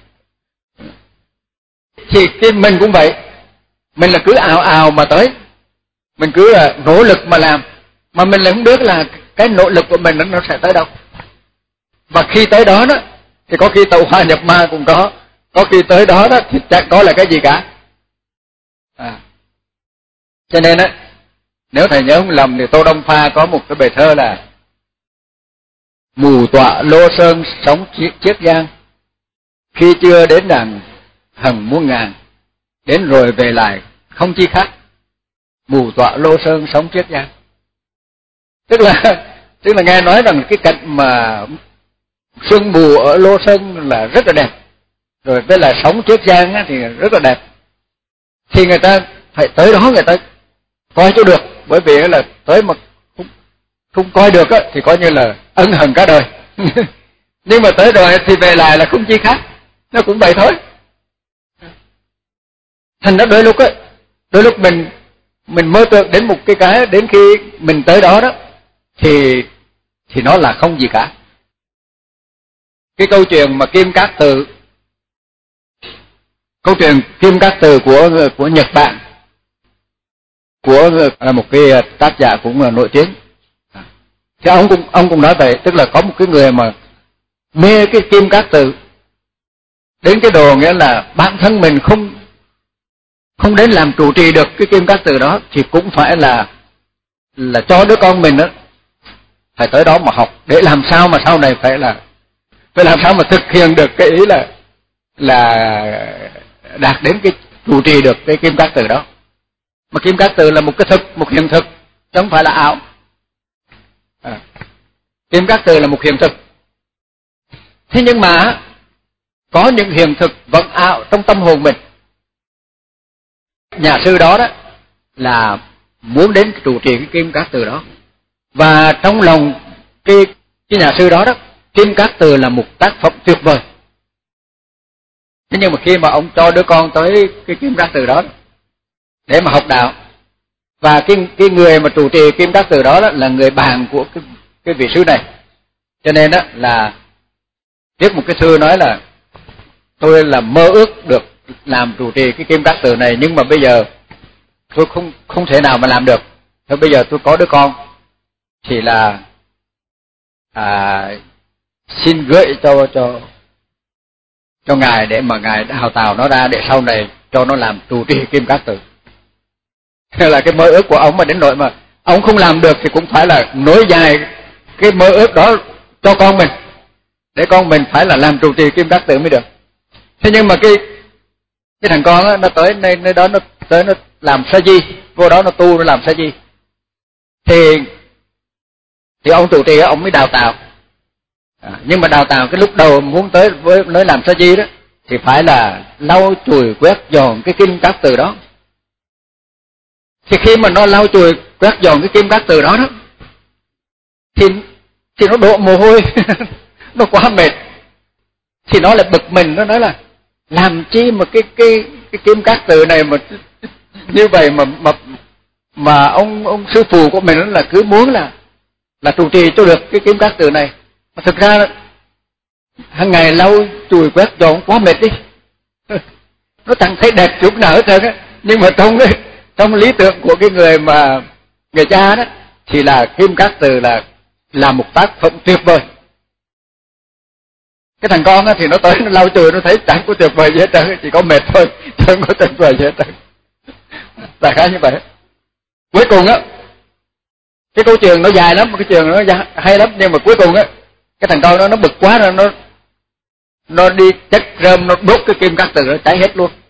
Thì cái mình cũng vậy, mình là cứ ào mà tới, mình cứ là nỗ lực mà làm, mà mình lại không biết là cái nỗ lực của mình nó sẽ tới đâu. Và khi tới đó đó thì có khi tàu hỏa nhập ma cũng có khi tới đó đó thì chẳng có là cái gì cả. Cho nên á, nếu thầy nhớ không lầm thì Tô Đông Pha có một cái bài thơ là mù tọa lô sơn sống chiết giang, khi chưa đến đằng hằng muôn ngàn, đến rồi về lại không chi khác, mù tọa lô sơn sống chiết giang. Tức là nghe nói rằng cái cảnh mà sương mù ở Lô Sơn là rất là đẹp, rồi với là sống chiết giang á thì rất là đẹp. Thì người ta phải tới đó người ta coi cho được, bởi vì là tới mà không coi được á thì coi như là ân hận cả đời. Nhưng mà tới rồi thì về lại là không chi khác, nó cũng vậy thôi. Thành ra đôi lúc mình mơ tưởng đến một cái đến khi mình tới đó đó thì nó là không gì cả. Cái câu chuyện mà Kim Cát Từ, câu chuyện Kim Cát Từ của Nhật Bản, của một cái tác giả cũng là nổi tiếng. Thì ông cũng nói vậy, tức là có một cái người mà mê cái Kim Cát Từ đến cái độ nghĩa là bản thân mình không đến làm trụ trì được cái Kim Cát Từ đó thì cũng phải là cho đứa con mình đó phải tới đó mà học, để làm sao mà sau này phải làm sao mà thực hiện được cái ý là đạt đến cái trụ trì được cái Kim Cát Từ đó. Mà Kim Cát Từ là một cái thực, một hiện thực, chứ không phải là ảo. Kim Cát Từ là một hiện thực. Thế nhưng mà có những hiện thực vẫn ảo trong tâm hồn mình. Nhà sư đó đó là muốn đến trụ trì cái Kim Cát Từ đó, và trong lòng cái nhà sư đó đó, Kim Cát Từ là một tác phẩm tuyệt vời. Thế nhưng mà khi mà ông cho đứa con tới cái Kim Cát Từ đó để mà học đạo, và cái người mà trụ trì Kim Cát Từ đó, là người bạn của cái vị sư này, cho nên đó là viết một cái thư nói là tôi là mơ ước được làm trụ trì cái Kim Cát Từ này, nhưng mà bây giờ tôi không thể nào mà làm được. Thôi bây giờ tôi có đứa con thì là xin gửi cho ngài để mà ngài đào tạo nó ra, để sau này cho nó làm trụ trì Kim Cát Từ. Thế là cái mơ ước của ông mà đến nỗi mà ông không làm được thì cũng phải là nối dài cái mơ ước đó cho con mình, để con mình phải là làm trụ trì Kim Cát Từ mới được. Thế nhưng mà cái thằng con đó, nó tới nơi đó, nó tới nó làm sa di, vô đó nó tu, nó làm sa di. Thì ông trụ trì ông mới đào tạo. Nhưng mà đào tạo cái lúc đầu muốn tới với nói làm sa di đó thì phải là lau chùi quét dọn cái kim cát từ đó. Thì khi mà nó lau chùi quét dọn cái kim cát từ đó đó, thì nó đổ mồ hôi, nó quá mệt. Thì nó lại bực mình, nó nói là làm chi mà cái kim cát từ này mà như vậy mà ông sư phụ của mình là cứ muốn là trụ trì cho được cái kim cát từ này. Mà thực ra hàng ngày lau chùi quét dọn quá mệt đi. Nó chẳng thấy đẹp chút nào hết trơn á. Nhưng mà trong lý tưởng của cái người cha đó thì là kim cát từ là một tác phẩm tuyệt vời. Cái thằng con á thì nó tới nó lau chùi nó thấy chẳng có tuyệt vời gì hết trơn, chỉ có mệt thôi, chẳng có tuyệt vời gì hết trơn. Đại khái như vậy. Cuối cùng á, cái câu chuyện nó dài lắm, cái chuyện nó hay lắm, nhưng mà cuối cùng á, cái thằng con nó bực quá rồi nó đi chất rơm, nó đốt cái kim cát từ nó cháy hết luôn.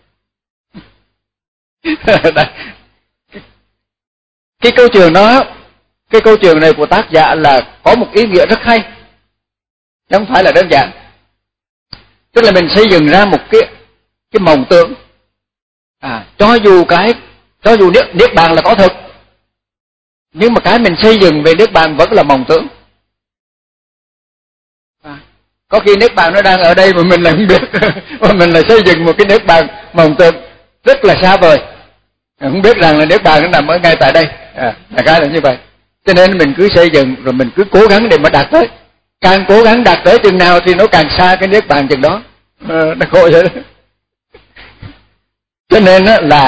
Cái câu chuyện đó, cái câu chuyện này của tác giả là có một ý nghĩa rất hay, chứ không phải là đơn giản. Tức là mình xây dựng ra một cái mộng tưởng, cho dù niết bàn là có thực, nhưng mà cái mình xây dựng về niết bàn vẫn là mộng tưởng. Có khi niết bàn nó đang ở đây mà mình lại không biết, mà mình lại xây dựng một cái niết bàn mộng tưởng rất là xa vời, không biết rằng là niết bàn nó nằm ở ngay tại đây. Đại khái là như vậy. Cho nên mình cứ xây dựng rồi mình cứ cố gắng để mà đạt tới. Càng cố gắng đạt tới chừng nào thì nó càng xa cái niết bàn chừng đó. Nó khổ vậy đó. Cho nên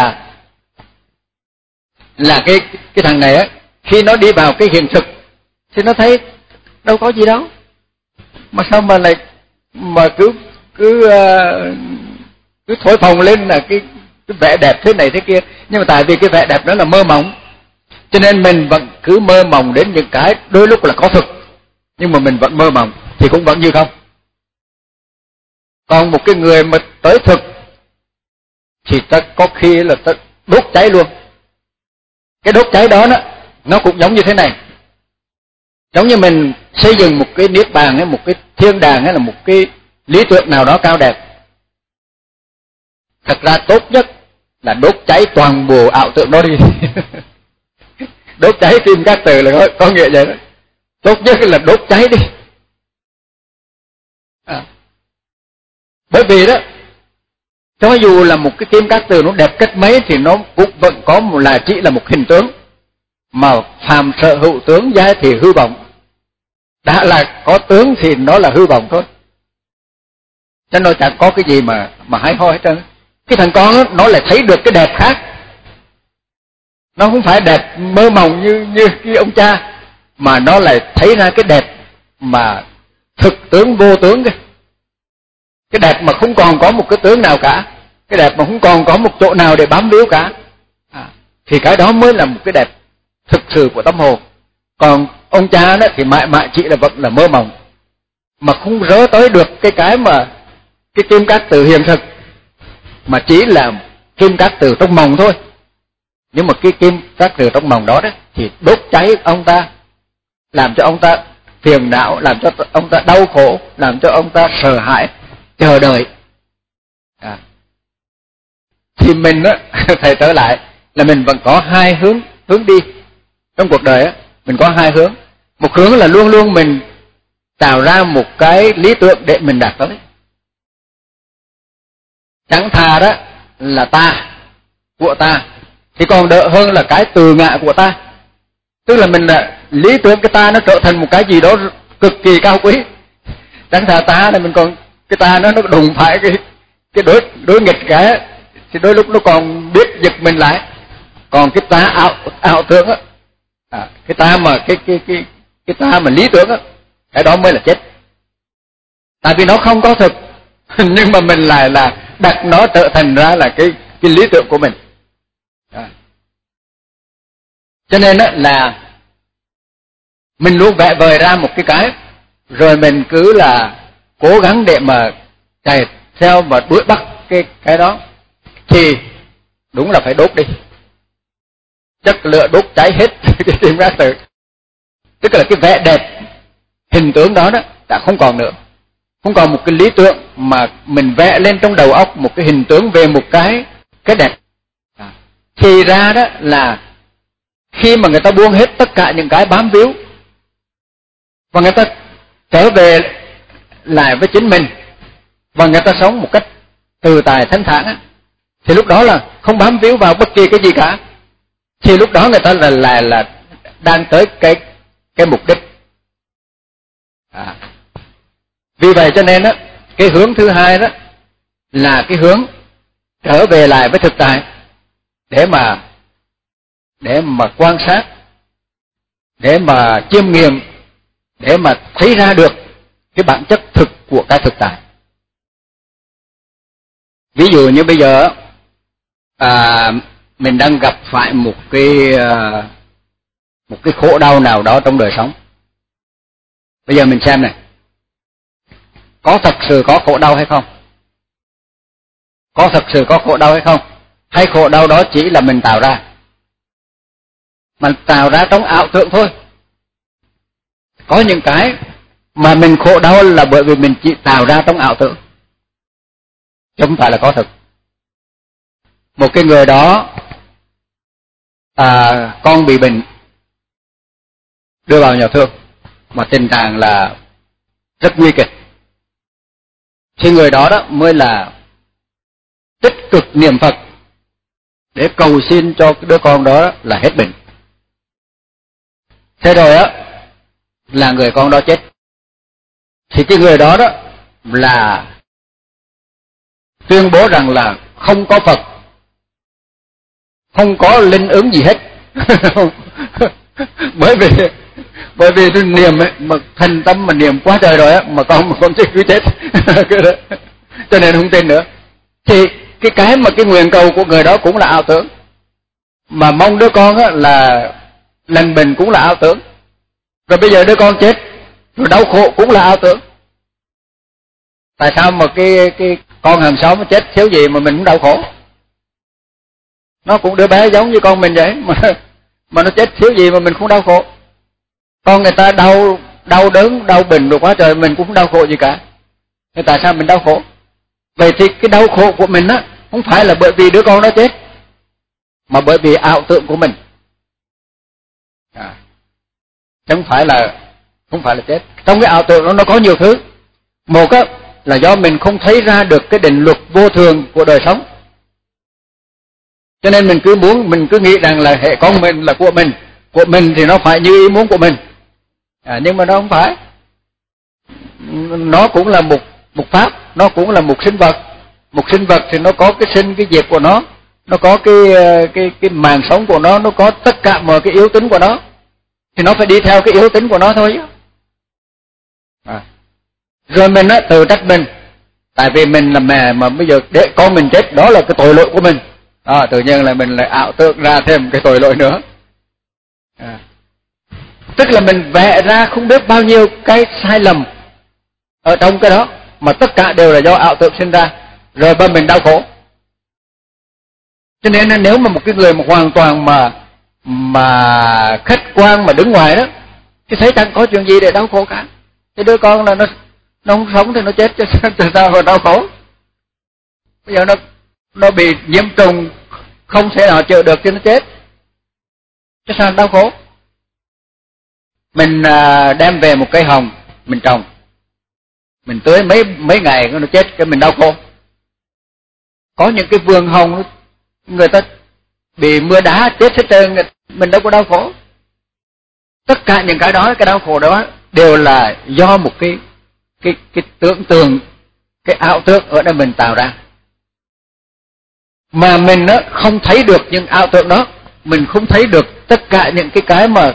là cái thằng này á, khi nó đi vào cái hiện thực thì nó thấy đâu có gì đâu, mà sao mà lại mà cứ thổi phồng lên là cái vẻ đẹp thế này thế kia. Nhưng mà tại vì cái vẻ đẹp đó là mơ mộng, cho nên mình vẫn cứ mơ mộng đến những cái đôi lúc là có thực, nhưng mà mình vẫn mơ mộng thì cũng vẫn như không. Còn một cái người mà tới thực thì ta có khi là ta đốt cháy luôn. Cái đốt cháy đó nó cũng giống như thế này, giống như mình xây dựng một cái niết bàn hay một cái thiên đàng hay là một cái lý tưởng nào đó cao đẹp. Thật ra tốt nhất là đốt cháy toàn bộ ảo tưởng đó đi. Đốt cháy kim cát từ là có nghĩa vậy đó. Tốt nhất là đốt cháy đi. Bởi vì đó, cho dù là một cái kim cát từ nó đẹp cách mấy thì nó cũng vẫn có chỉ là một hình tướng, mà phàm sở hữu tướng giai thì hư vọng. Đã là có tướng thì nó là hư vọng thôi, cho nên nó chẳng có cái gì mà hay ho hết trơn. Cái thằng con đó, nó lại thấy được cái đẹp khác, nó không phải đẹp mơ mộng như cái ông cha, mà nó lại thấy ra cái đẹp mà thực tướng vô tướng kìa. Cái đẹp mà không còn có một cái tướng nào cả, cái đẹp mà không còn có một chỗ nào để bám víu cả, thì cái đó mới là một cái đẹp thực sự của tâm hồn. Còn ông cha đó thì mãi mãi chỉ là vẫn là mơ mộng, mà không rớ tới được cái mà cái kim cát từ hiện thực, mà chỉ là kim cát từ trong mộng thôi. Nhưng mà cái kim cát từ trong mộng đó thì đốt cháy ông ta, làm cho ông ta phiền não, làm cho ông ta đau khổ, làm cho ông ta sợ hãi, chờ đợi. Thì mình thầy trở lại là mình vẫn có hai hướng đi trong cuộc đời á. Mình có hai hướng. Một hướng là luôn luôn mình tạo ra một cái lý tưởng để mình đạt tới. Chẳng thà đó là ta, của ta, thì còn đỡ hơn là cái từ ngã của ta. Tức là mình lý tưởng cái ta nó trở thành một cái gì đó cực kỳ cao quý. Chẳng thà ta là mình còn cái ta nó đụng phải cái đối nghịch cái, thì đôi lúc nó còn biết giật mình lại. Còn cái ta ảo tưởng á, cái ta mà cái ta mà lý tưởng á, cái đó mới là chết. Tại vì nó không có thực, nhưng mà mình lại là đặt nó trở thành ra là cái lý tưởng của mình. Cho nên á là mình luôn vẽ vời ra một cái rồi mình cứ là cố gắng để mà chạy theo và đuổi bắt cái đó, thì đúng là phải đốt đi. Chất lửa đốt cháy hết cái kim cát từ. Tức là cái vẻ đẹp hình tướng đó đã không còn nữa. không còn một cái lý tưởng mà mình vẽ lên trong đầu óc một cái hình tướng về một cái đẹp. Thì ra đó là khi mà người ta buông hết tất cả những cái bám víu và người ta trở về lại với chính mình và người ta sống một cách tự tại thanh thản á, thì lúc đó là không bám víu vào bất kỳ cái gì cả, thì lúc đó người ta là đang tới cái mục đích. Vì vậy cho nên á, cái hướng thứ hai đó là cái hướng trở về lại với thực tại để mà quan sát, để mà chiêm nghiệm, để mà thấy ra được cái bản chất thực của cái thực tại. Ví dụ như bây giờ mình đang gặp phải một cái khổ đau nào đó trong đời sống. Bây giờ mình xem này, có thật sự có khổ đau hay không? Có thật sự có khổ đau hay không? Hay khổ đau đó chỉ là mình tạo ra? Mình tạo ra trong ảo tưởng thôi. Có những cái mà mình khổ đau là bởi vì mình chỉ tạo ra trong ảo tưởng, chứ không phải là có thực. Một cái người đó con bị bệnh, đưa vào nhà thương mà tình trạng là rất nguy kịch, thì người đó đó mới là tích cực niệm Phật để cầu xin cho cái đứa con đó là hết bệnh. Thế rồi á là người con đó chết, thì cái người đó đó là tuyên bố rằng là không có Phật, không có linh ứng gì hết. bởi vì tôi niệm ấy, mà thành tâm mà niệm quá trời rồi á, mà con chết cứ chết. Cho nên không tin nữa. Thì cái mà cái nguyện cầu của người đó cũng là ảo tưởng, mà mong đứa con á là lành bệnh cũng là ảo tưởng. Rồi bây giờ đứa con chết rồi đau khổ cũng là ảo tưởng. Tại sao mà cái con hàng xóm nó chết thiếu gì mà mình cũng đau khổ? Nó cũng đứa bé giống như con mình vậy, mà nó chết thiếu gì mà mình cũng đau khổ. Con người ta đau đớn, đau bệnh rồi quá trời, mình cũng không đau khổ gì cả. Thế tại sao mình đau khổ? Vậy thì cái đau khổ của mình á không phải là bởi vì đứa con nó chết, mà bởi vì ảo tưởng của mình. Chứ không phải là chết. Trong cái ảo tưởng đó nó có nhiều thứ. Một á là do mình không thấy ra được cái định luật vô thường của đời sống, cho nên mình cứ nghĩ rằng là hệ con mình là của mình thì nó phải như ý muốn của mình. Nhưng mà nó không phải. Nó cũng là một pháp, nó cũng là một sinh vật. Một sinh vật thì nó có cái sinh cái diệt của nó có cái màng sống của nó có tất cả mọi cái yếu tính của nó, thì nó phải đi theo cái yếu tính của nó thôi. Rồi mình á tự trách mình, tại vì mình là mẹ mà bây giờ để con mình chết, đó là cái tội lỗi của mình. Tự nhiên là mình lại ảo tưởng ra thêm cái tội lỗi nữa. Tức là mình vẽ ra không biết bao nhiêu cái sai lầm ở trong cái đó, mà tất cả đều là do ảo tưởng sinh ra, rồi bên mình đau khổ. Cho nên nếu mà một cái người mà hoàn toàn mà khách quan mà đứng ngoài đó, thì thấy chẳng có chuyện gì để đau khổ cả. Cái đứa con là nó không sống thì nó chết, chứ sao mà đau khổ? Bây giờ nó bị nhiễm trùng không thể nào chữa được cho nó chết, chứ sao đau khổ? Mình đem về một cây hồng mình trồng, mình tưới mấy ngày nó chết, cái mình đau khổ. Có những cái vườn hồng người ta bị mưa đá chết hết trơn, mình đâu có đau khổ. Tất cả những cái đó, cái đau khổ đó đều là do một cái tưởng tượng, cái ảo tưởng ở đây mình tạo ra. Mà mình không thấy được những ảo tưởng đó, mình không thấy được tất cả những cái mà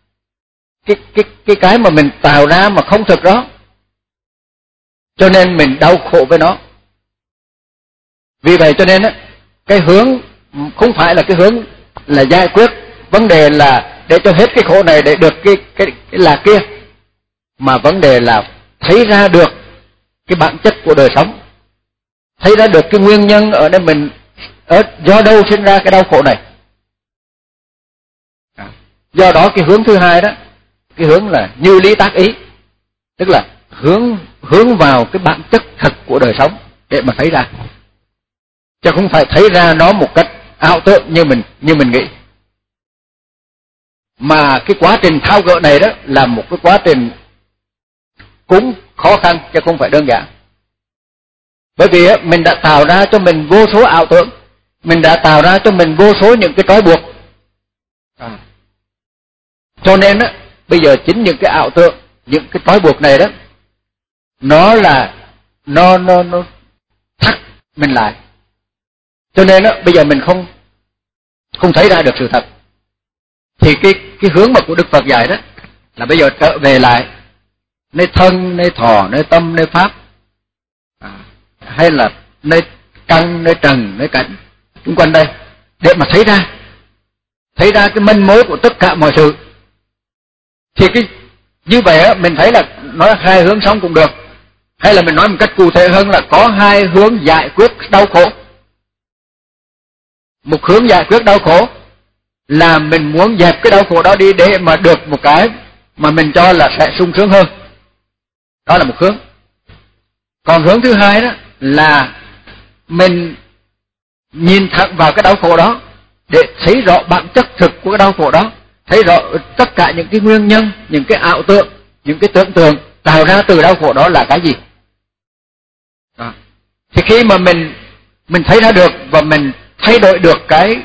cái mà mình tạo ra mà không thực đó, cho nên mình đau khổ với nó. Vì vậy cho nên cái hướng không phải là cái hướng là giải quyết vấn đề là để cho hết cái khổ này để được cái là kia, mà vấn đề là thấy ra được cái bản chất của đời sống, thấy ra được cái nguyên nhân ở đây mình do đâu sinh ra cái đau khổ này. Do đó cái hướng thứ hai đó, cái hướng là như lý tác ý, tức là hướng vào cái bản chất thật của đời sống để mà thấy ra, chứ không phải thấy ra nó một cách ảo tưởng như mình nghĩ. Mà cái quá trình tháo gỡ này đó là một cái quá trình cũng khó khăn chứ không phải đơn giản. Bởi vì mình đã tạo ra cho mình vô số ảo tưởng, mình đã tạo ra cho mình vô số những cái trói buộc. Cho nên bây giờ chính những cái ảo tưởng, những cái trói buộc này đó, nó thắt mình lại. Cho nên bây giờ mình không thấy ra được sự thật. Thì cái hướng mà của Đức Phật dạy đó là bây giờ trở về lại nơi thân, nơi thọ, nơi tâm, nơi pháp, hay là nơi căn, nơi trần, nơi cảnh xung quanh đây, để mà thấy ra cái manh mối của tất cả mọi sự. Thì cái như vậy mình thấy là nói hai hướng sống cũng được, hay là mình nói một cách cụ thể hơn là có hai hướng giải quyết đau khổ. Một hướng giải quyết đau khổ là mình muốn dẹp cái đau khổ đó đi để mà được một cái mà mình cho là sẽ sung sướng hơn. Đó là một hướng. Còn hướng thứ hai đó là mình nhìn thẳng vào cái đau khổ đó để thấy rõ bản chất thực của cái đau khổ đó, thấy rõ tất cả những cái nguyên nhân, những cái ảo tưởng, những cái tưởng tượng tạo ra từ đau khổ đó là cái gì. Đó. Thì khi mà mình thấy ra được và mình thay đổi được cái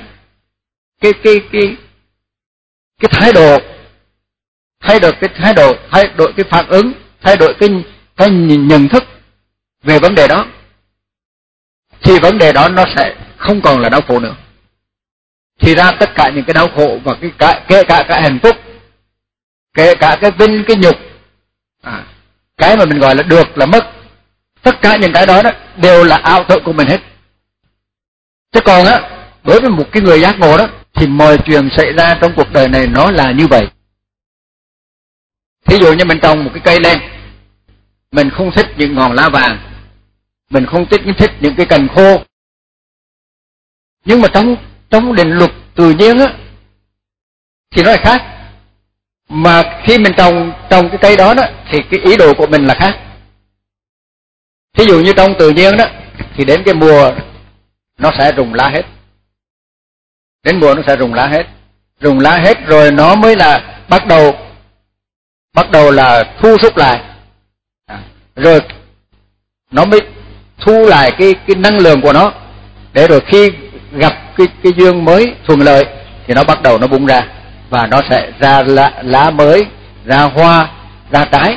thái độ, thay đổi cái phản ứng, thay đổi cái nhận thức về vấn đề đó, thì vấn đề đó nó sẽ không còn là đau khổ nữa. Thì ra tất cả những cái đau khổ và kể cả cái hạnh phúc, kể cả cái vinh, cái nhục, cái mà mình gọi là được là mất, tất cả những cái đó đều là ảo tưởng của mình hết. Chứ còn đối với một cái người giác ngộ đó thì mọi chuyện xảy ra trong cuộc đời này nó là như vậy. Thí dụ như mình trồng một cái cây lên, mình không thích những ngọn lá vàng, mình không thích những cái cành khô, nhưng mà trong định luật tự nhiên thì nó là khác. Mà khi mình trồng cái cây đó thì cái ý đồ của mình là khác. Thí dụ như trong tự nhiên đó thì đến cái mùa nó sẽ rụng lá hết. Đến mùa nó sẽ rụng lá hết rồi nó mới là bắt đầu là thu xúc lại. Rồi nó mới thu lại cái năng lượng của nó, để rồi khi gặp cái duyên mới thuận lợi thì nó bắt đầu nó bung ra và nó sẽ ra lá mới, ra hoa, ra trái.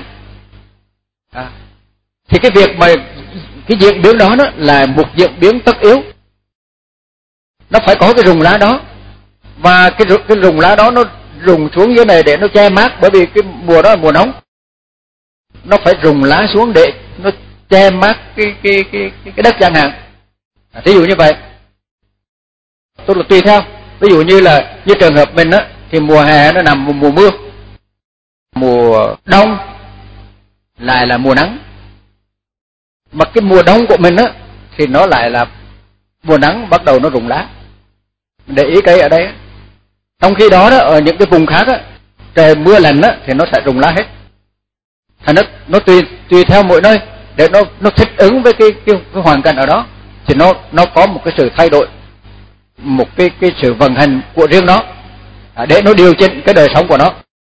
Thì cái việc mà cái diễn biến đó là một diễn biến tất yếu. Nó phải có cái rụng lá đó, và cái rụng lá đó nó rụng xuống dưới này để nó che mát, bởi vì cái mùa đó là mùa nóng. Nó phải rụng lá xuống để nó che mát cái đất chẳng hạn. Ví dụ như vậy. Tức là tùy theo. Ví dụ như là như trường hợp mình thì mùa hè nó nằm mùa mưa, mùa đông lại là mùa nắng. Mà cái mùa đông của mình thì nó lại là mùa nắng, bắt đầu nó rụng lá. Để ý cây ở đây. Trong khi đó ở những cái vùng khác trời mưa lạnh thì nó sẽ rụng lá hết. Thành nó tùy theo mỗi nơi để nó thích ứng với cái hoàn cảnh ở đó, thì nó có một cái sự thay đổi, một cái sự vận hành của riêng nó, để nó điều chỉnh cái đời sống của nó.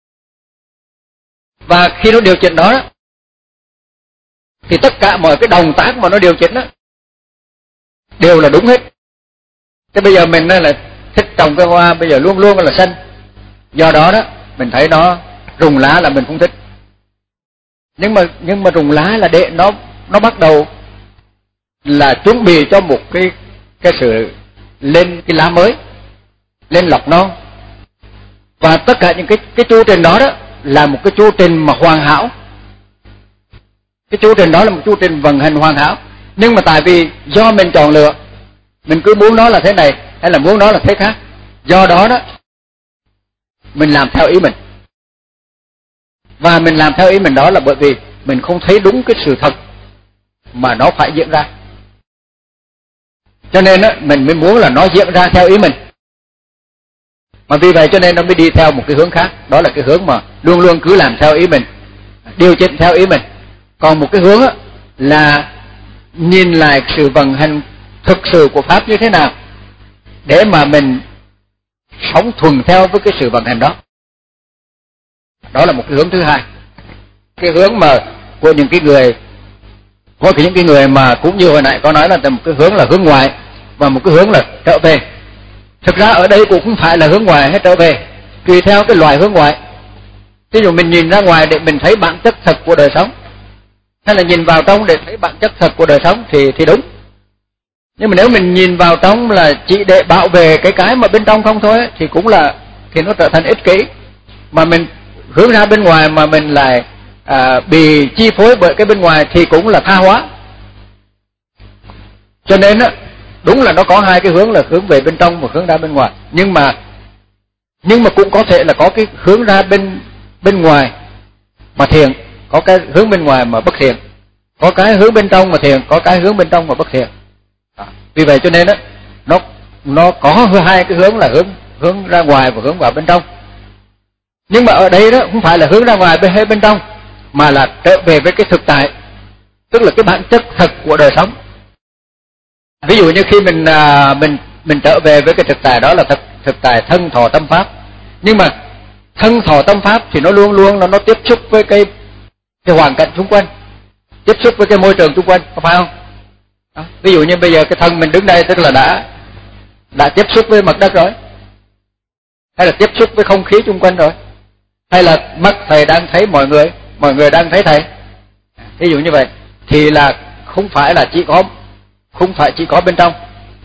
Và khi nó điều chỉnh đó thì tất cả mọi cái động tác mà nó điều chỉnh đều là đúng hết. Thế bây giờ mình là thích trồng cái hoa, bây giờ luôn luôn là xanh, do đó mình thấy nó rụng lá là mình không thích. Nhưng mà rụng lá là để nó bắt đầu là chuẩn bị cho một cái sự lên cái lá mới, lên lọc non. Và tất cả những cái chu trình đó là một cái chu trình mà hoàn hảo. Cái chu trình đó là một chu trình vận hành hoàn hảo. Nhưng mà tại vì do mình chọn lựa, mình cứ muốn nó là thế này hay là muốn nó là thế khác, do đó mình làm theo ý mình. Và mình làm theo ý mình đó là bởi vì mình không thấy đúng cái sự thật mà nó phải diễn ra. Cho nên mình mới muốn là nó diễn ra theo ý mình. Mà vì vậy cho nên nó mới đi theo một cái hướng khác. Đó là cái hướng mà luôn luôn cứ làm theo ý mình, điều chỉnh theo ý mình. Còn một cái hướng là nhìn lại sự vận hành thực sự của Pháp như thế nào để mà mình sống thuần theo với cái sự vận hành đó. Đó là một cái hướng thứ hai. Cái hướng mà của những cái người, có những cái người mà cũng như hồi nãy có nói là một cái hướng là hướng ngoài và một cái hướng là trở về. Thực ra ở đây cũng không phải là hướng ngoài hay trở về, tùy theo cái loại hướng ngoài. Ví dụ mình nhìn ra ngoài để mình thấy bản chất thật của đời sống, hay là nhìn vào trong để thấy bản chất thật của đời sống thì đúng. Nhưng mà nếu mình nhìn vào trong là chỉ để bảo vệ cái mà bên trong không thôi thì cũng là, thì nó trở thành ích kỷ. Mà mình hướng ra bên ngoài mà mình lại bị chi phối bởi cái bên ngoài thì cũng là tha hóa. Cho nên đúng là nó có hai cái hướng là hướng về bên trong và hướng ra bên ngoài. Nhưng mà cũng có thể là có cái hướng ra bên ngoài mà thiện, có cái hướng bên ngoài mà bất thiện, có cái hướng bên trong mà thiện, có cái hướng bên trong mà bất thiện. Vì vậy cho nên nó có hai cái hướng là hướng ra ngoài và hướng vào bên trong. Nhưng mà ở đây đó không phải là hướng ra ngoài hay bên trong, mà là trở về với cái thực tại, tức là cái bản chất thật của đời sống. Ví dụ như khi mình trở về với cái thực tại đó là thực tại thân thọ tâm pháp. Nhưng mà thân thọ tâm pháp thì nó luôn luôn nó tiếp xúc với cái hoàn cảnh xung quanh, tiếp xúc với cái môi trường xung quanh, có phải không? Đó. Ví dụ như bây giờ cái thân mình đứng đây tức là đã tiếp xúc với mặt đất rồi, hay là tiếp xúc với không khí xung quanh rồi, hay là mắt thầy đang thấy mọi người đang thấy thầy. Ví dụ như vậy thì là không phải chỉ có bên trong,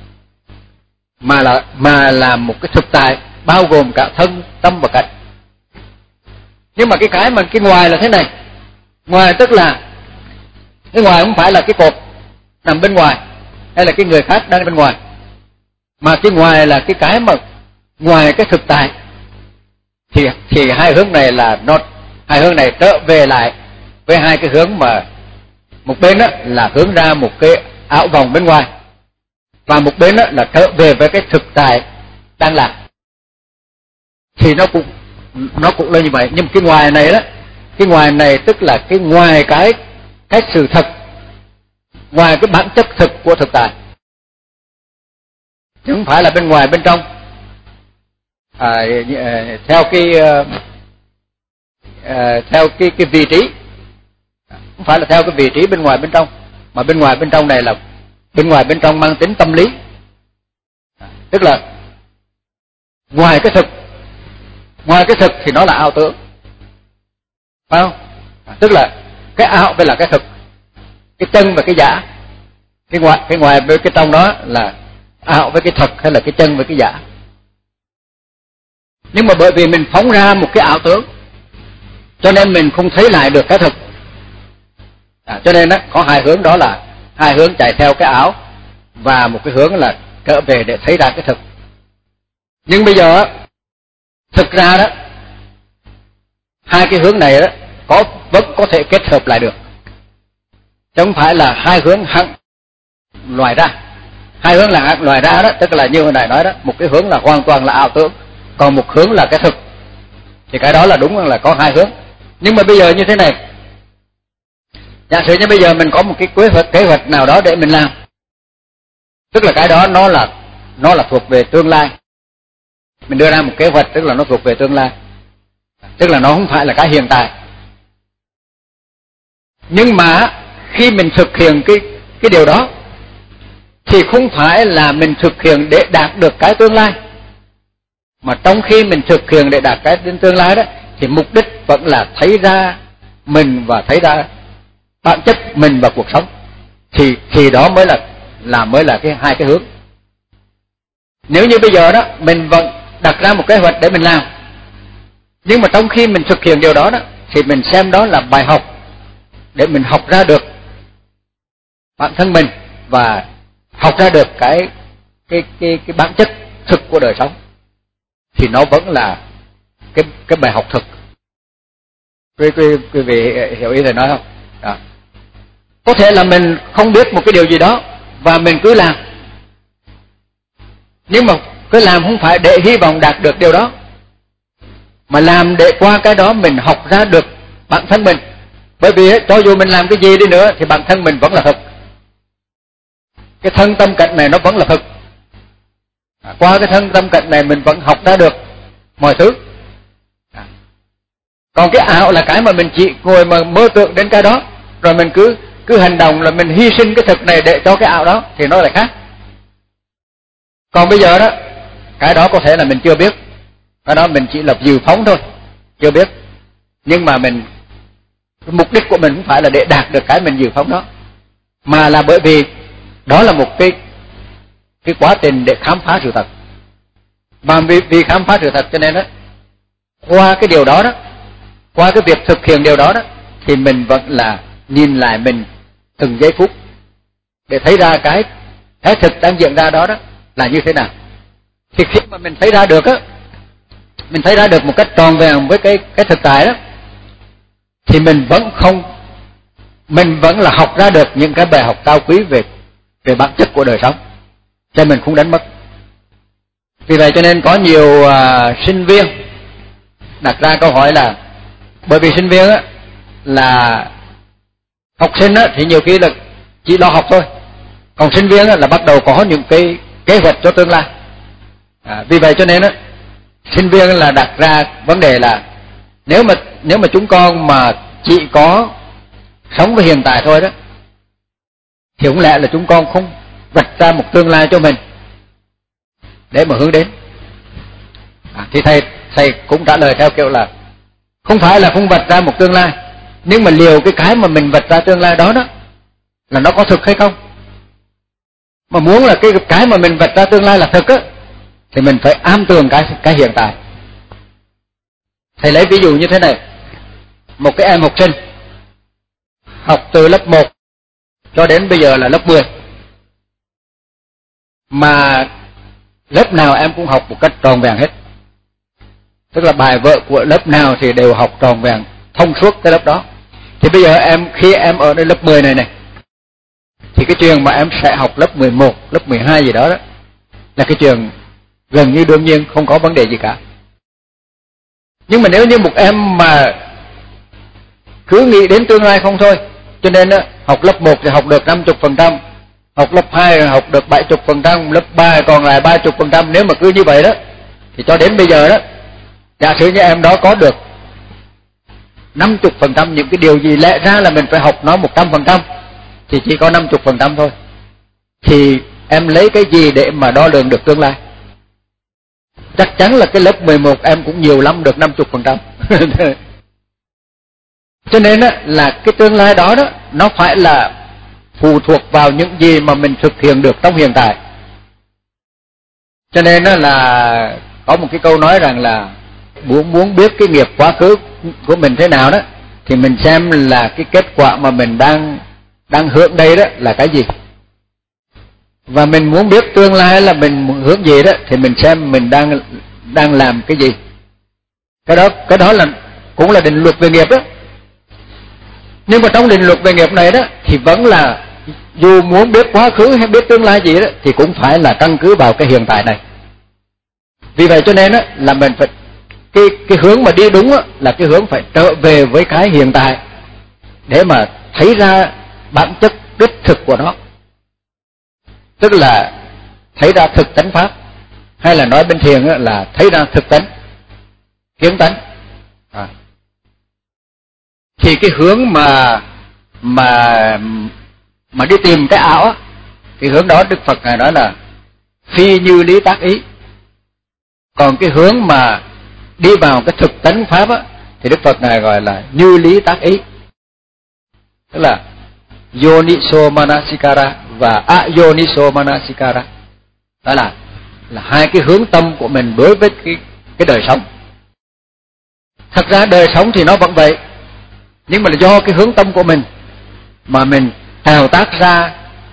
mà là một cái thực tại bao gồm cả thân, tâm và cảnh. Nhưng mà cái ngoài là thế này. Ngoài tức là cái ngoài không phải là cái cột nằm bên ngoài hay là cái người khác đang bên ngoài, mà cái ngoài là cái mà ngoài cái thực tại. Thì hai hướng này hai hướng này trở về lại với hai cái hướng mà một bên là hướng ra một cái ảo vòng bên ngoài, và một bên là trở về với cái thực tại đang là. Thì nó cũng là như vậy. Nhưng cái ngoài này cái ngoài này tức là cái ngoài cái sự thật, ngoài cái bản chất thực của thực tại, chứ không phải là bên ngoài bên trong. Theo cái vị trí, không phải là theo cái vị trí bên ngoài bên trong, mà bên ngoài bên trong này là bên ngoài bên trong mang tính tâm lý, tức là ngoài cái thực thì nó là ảo tưởng, phải không? Tức là cái ảo với là cái thực, cái chân và cái giả. Cái ngoài với cái trong đó là ảo với cái thật, hay là cái chân với cái giả. Nhưng mà bởi vì mình phóng ra một cái ảo tưởng cho nên mình không thấy lại được cái thực. Cho nên có hai hướng, đó là hai hướng chạy theo cái ảo và một cái hướng là trở về để thấy ra cái thực. Nhưng bây giờ thực ra đó hai cái hướng này vẫn có thể kết hợp lại được, chứ không phải là hai hướng hẳn loại ra. Hai hướng là hẳn loại ra đó, tức là như hồi nãy nói đó, một cái hướng là hoàn toàn là ảo tưởng, còn một hướng là cái thực. Thì cái đó là đúng là có hai hướng. Nhưng mà bây giờ như thế này, giả sử như bây giờ mình có một cái kế hoạch nào đó để mình làm, tức là cái đó nó là thuộc về tương lai. Mình đưa ra một kế hoạch tức là nó thuộc về tương lai, tức là nó không phải là cái hiện tại. Nhưng mà khi mình thực hiện cái điều đó thì không phải là mình thực hiện để đạt được cái tương lai, mà trong khi mình thực hiện để đạt cái tương lai đó thì mục đích vẫn là thấy ra mình và thấy ra bản chất mình và cuộc sống. Thì đó mới là cái hai cái hướng. Nếu như bây giờ đó mình vẫn đặt ra một kế hoạch để mình làm, nhưng mà trong khi mình thực hiện điều đó thì mình xem đó là bài học để mình học ra được bản thân mình và học ra được cái bản chất thực của đời sống, thì nó vẫn là cái bài học thực. Quý vị hiểu ý thầy nói không? Đó. Có thể là mình không biết một cái điều gì đó và mình cứ làm, nhưng mà cứ làm không phải để hy vọng đạt được điều đó, mà làm để qua cái đó mình học ra được bản thân mình, Bởi vì cho dù mình làm cái gì đi nữa thì bản thân mình vẫn là thực. Cái thân tâm cận này nó vẫn là thực. Qua cái thân tâm cận này mình vẫn học ra được mọi thứ. Còn cái ảo là cái mà mình chỉ ngồi mà mơ tưởng đến cái đó, rồi mình cứ hành động là mình hy sinh cái thực này để cho cái ảo đó, thì nó lại khác. Còn bây giờ đó, cái đó có thể là mình chưa biết, cái đó mình chỉ là dự phóng thôi, chưa biết. Nhưng mà mục đích của mình không phải là để đạt được cái mình dự phóng đó, mà là bởi vì đó là một cái quá trình để khám phá sự thật. Mà vì khám phá sự thật cho nên đó, qua cái điều đó đó, qua cái việc thực hiện điều đó đó, thì mình vẫn là nhìn lại mình từng giây phút để thấy ra cái thực đang diễn ra đó đó là như thế nào. Thì khi mà mình thấy ra được á, mình thấy ra được một cách tròn vẹn với cái thực tại đó, thì mình vẫn là học ra được những cái bài học cao quý về bản chất của đời sống, cho mình không đánh mất. Vì vậy cho nên có nhiều sinh viên đặt ra câu hỏi là, bởi vì sinh viên á là học sinh á thì nhiều khi là chỉ lo học thôi, còn sinh viên á là bắt đầu có những cái kế hoạch cho tương lai. Vì vậy cho nên á, sinh viên là đặt ra vấn đề là nếu mà chúng con mà chỉ có sống với hiện tại thôi đó, thì cũng lẽ là chúng con không vạch ra một tương lai cho mình để mà hướng đến. Thì thầy cũng trả lời theo kiểu là không phải là không vạch ra một tương lai, nhưng mà liệu cái mà mình vạch ra tương lai đó đó là nó có thực hay không. Mà muốn là cái mà mình vạch ra tương lai là thực á, thì mình phải am tường cái hiện tại. Thầy lấy ví dụ như thế này, một cái em học sinh học từ lớp 1 cho đến bây giờ là lớp 10, mà lớp nào em cũng học một cách tròn vẹn hết. Tức là bài vở của lớp nào thì đều học tròn vẹn, thông suốt cái lớp đó. Thì bây giờ khi em ở đây lớp 10 này, thì cái trường mà em sẽ học lớp 11, lớp 12 gì đó đó, là cái trường gần như đương nhiên không có vấn đề gì cả. Nhưng mà nếu như một em mà cứ nghĩ đến tương lai không thôi, cho nên đó, học lớp 1 thì học được 50%, học lớp 2 thì học được 70%, lớp 3 còn lại 30%. Nếu mà cứ như vậy đó, thì cho đến bây giờ đó, giả sử như em đó có được 50% những cái điều gì lẽ ra là mình phải học nó 100%, thì chỉ có 50% thôi. Thì em lấy cái gì để mà đo lường được tương lai? Chắc chắn là cái lớp 11 em cũng nhiều lắm được 50%. Cho nên đó, là cái tương lai đó đó, nó phải là phụ thuộc vào những gì mà mình thực hiện được trong hiện tại. Cho nên đó là có một cái câu nói rằng là muốn biết cái nghiệp quá khứ của mình thế nào đó, thì mình xem là cái kết quả mà mình đang hướng đây đó là cái gì. Và mình muốn biết tương lai là mình hướng gì đó, thì mình xem mình đang làm cái gì. Cái đó là cũng là định luật về nghiệp đó. Nhưng mà trong định luật về nghiệp này đó, thì vẫn là dù muốn biết quá khứ hay biết tương lai gì đó, thì cũng phải là căn cứ vào cái hiện tại này. Vì vậy cho nên đó, là mình phải cái hướng mà đi đúng đó, là cái hướng phải trở về với cái hiện tại để mà thấy ra bản chất đích thực của nó. Tức là thấy ra thực tánh pháp, hay là nói bên thiền đó, là thấy ra thực tánh, kiến tánh. Thì cái hướng mà đi tìm cái ảo á, cái hướng đó Đức Phật Ngài nói là phi như lý tác ý. Còn cái hướng mà đi vào cái thực tánh pháp á, thì Đức Phật Ngài gọi là như lý tác ý. Tức là Yoniso Manasikara và Ayoniso Manasikara. Đó là hai cái hướng tâm của mình đối với cái đời sống. Thật ra đời sống thì nó vẫn vậy, nhưng mà là do cái hướng tâm của mình mà mình tạo tác ra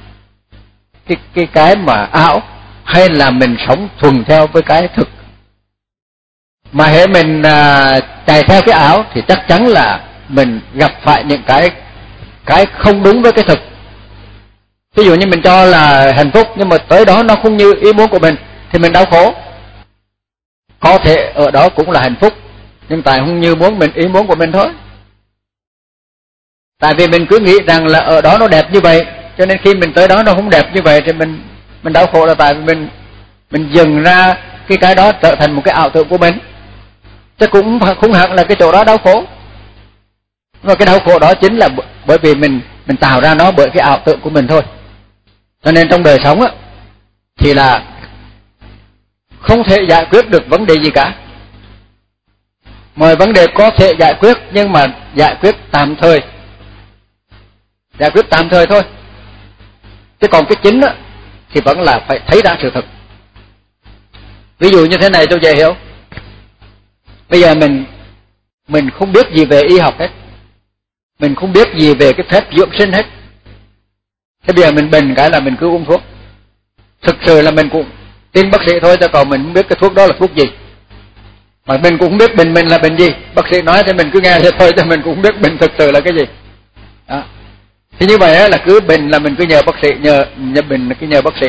cái mà ảo, hay là mình sống thuần theo với cái thực. Mà hễ mình chạy theo cái ảo thì chắc chắn là mình gặp phải những cái không đúng với cái thực. Ví dụ như mình cho là hạnh phúc, nhưng mà tới đó nó không như ý muốn của mình, thì mình đau khổ. Có thể ở đó cũng là hạnh phúc, nhưng tại không như ý muốn của mình thôi. Tại vì mình cứ nghĩ rằng là ở đó nó đẹp như vậy, cho nên khi mình tới đó nó không đẹp như vậy thì mình đau khổ, là tại vì mình dừng ra cái đó trở thành một cái ảo tưởng của mình. Chứ cũng không hẳn là cái chỗ đó đau khổ. Và cái đau khổ đó chính là bởi vì mình tạo ra nó bởi cái ảo tưởng của mình thôi. Cho nên trong đời sống á thì là không thể giải quyết được vấn đề gì cả. Mọi vấn đề có thể giải quyết nhưng mà giải quyết tạm thời. Giải quyết tạm thời thôi. Chứ còn cái chính á thì vẫn là phải thấy ra sự thật. Ví dụ như thế này cho dễ hiểu. Bây giờ mình không biết gì về y học hết. Mình không biết gì về cái phép dưỡng sinh hết. Thế bây giờ mình bệnh cái là mình cứ uống thuốc. Thực sự là mình cũng tin bác sĩ thôi, chứ còn mình không biết cái thuốc đó là thuốc gì. Mà mình cũng không biết bệnh mình là bệnh gì. Bác sĩ nói thì mình cứ nghe thế thôi, chứ mình cũng không biết bệnh thực sự là cái gì. Đó. Thì như vậy là cứ bệnh là mình cứ nhờ bác sĩ, nhờ bệnh là cứ nhờ bác sĩ.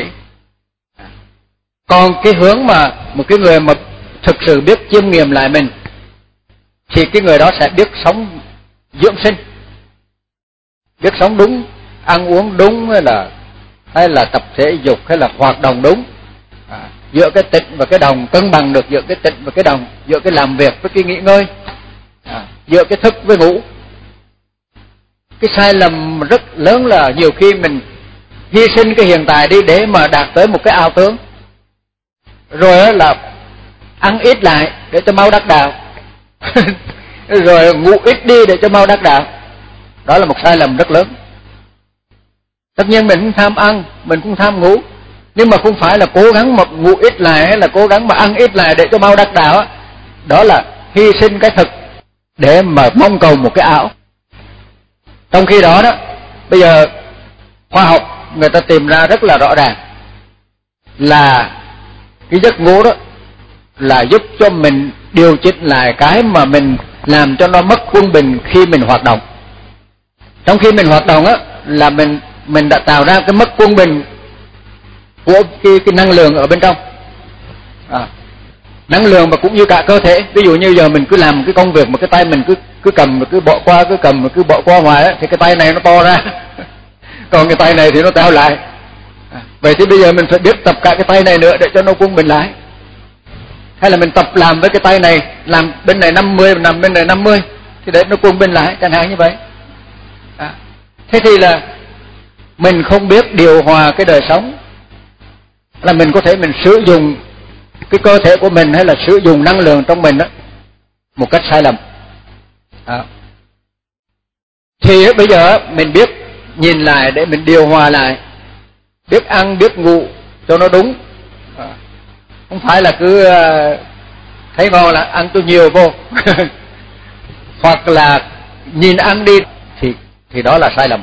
Còn cái hướng mà một cái người mà thực sự biết chiêm nghiệm lại mình thì cái người đó sẽ biết sống dưỡng sinh, biết sống đúng, ăn uống đúng, hay là tập thể dục, hay là hoạt động đúng, giữa cái tịnh và cái đồng, cân bằng được giữa cái tịnh và cái đồng, giữa cái làm việc với cái nghỉ ngơi, giữa cái thức với ngủ. Cái sai lầm rất lớn là nhiều khi mình hy sinh cái hiện tại đi để mà đạt tới một cái ảo tưởng, rồi là ăn ít lại để cho mau đắc đạo, rồi ngủ ít đi để cho mau đắc đạo. Đó là một sai lầm rất lớn. Tất nhiên mình không tham ăn, mình cũng tham ngủ, nhưng mà không phải là cố gắng mà ngủ ít lại hay là cố gắng mà ăn ít lại để cho mau đắc đạo. Đó là hy sinh cái thực để mà mong cầu một cái ảo. Trong khi đó bây giờ khoa học người ta tìm ra rất là rõ ràng là cái giấc ngủ đó là giúp cho mình điều chỉnh lại cái mà mình làm cho nó mất quân bình khi mình hoạt động. Trong khi mình hoạt động là mình đã tạo ra cái mất quân bình của cái năng lượng ở bên trong. Năng lượng mà cũng như cả cơ thể. Ví dụ như giờ mình cứ làm cái công việc mà cái tay mình cứ cầm mà cứ bỏ qua, cứ cầm mà cứ bỏ qua ngoài thì cái tay này nó to ra, còn cái tay này thì nó teo lại. Vậy thì bây giờ mình phải biết tập cả cái tay này nữa để cho nó quân bình lại. Hay là mình tập làm với cái tay này, làm bên này 50, làm bên này 50 thì để nó quân bình lại, chẳng hạn như vậy. Thế thì là mình không biết điều hòa cái đời sống, là mình có thể mình sử dụng cái cơ thể của mình hay là sử dụng năng lượng trong mình một cách sai lầm. Thì bây giờ mình biết nhìn lại để mình điều hòa lại, biết ăn biết ngủ cho nó đúng. Không phải là cứ thấy ngon là ăn cho nhiều vô hoặc là nhìn ăn đi thì đó là sai lầm.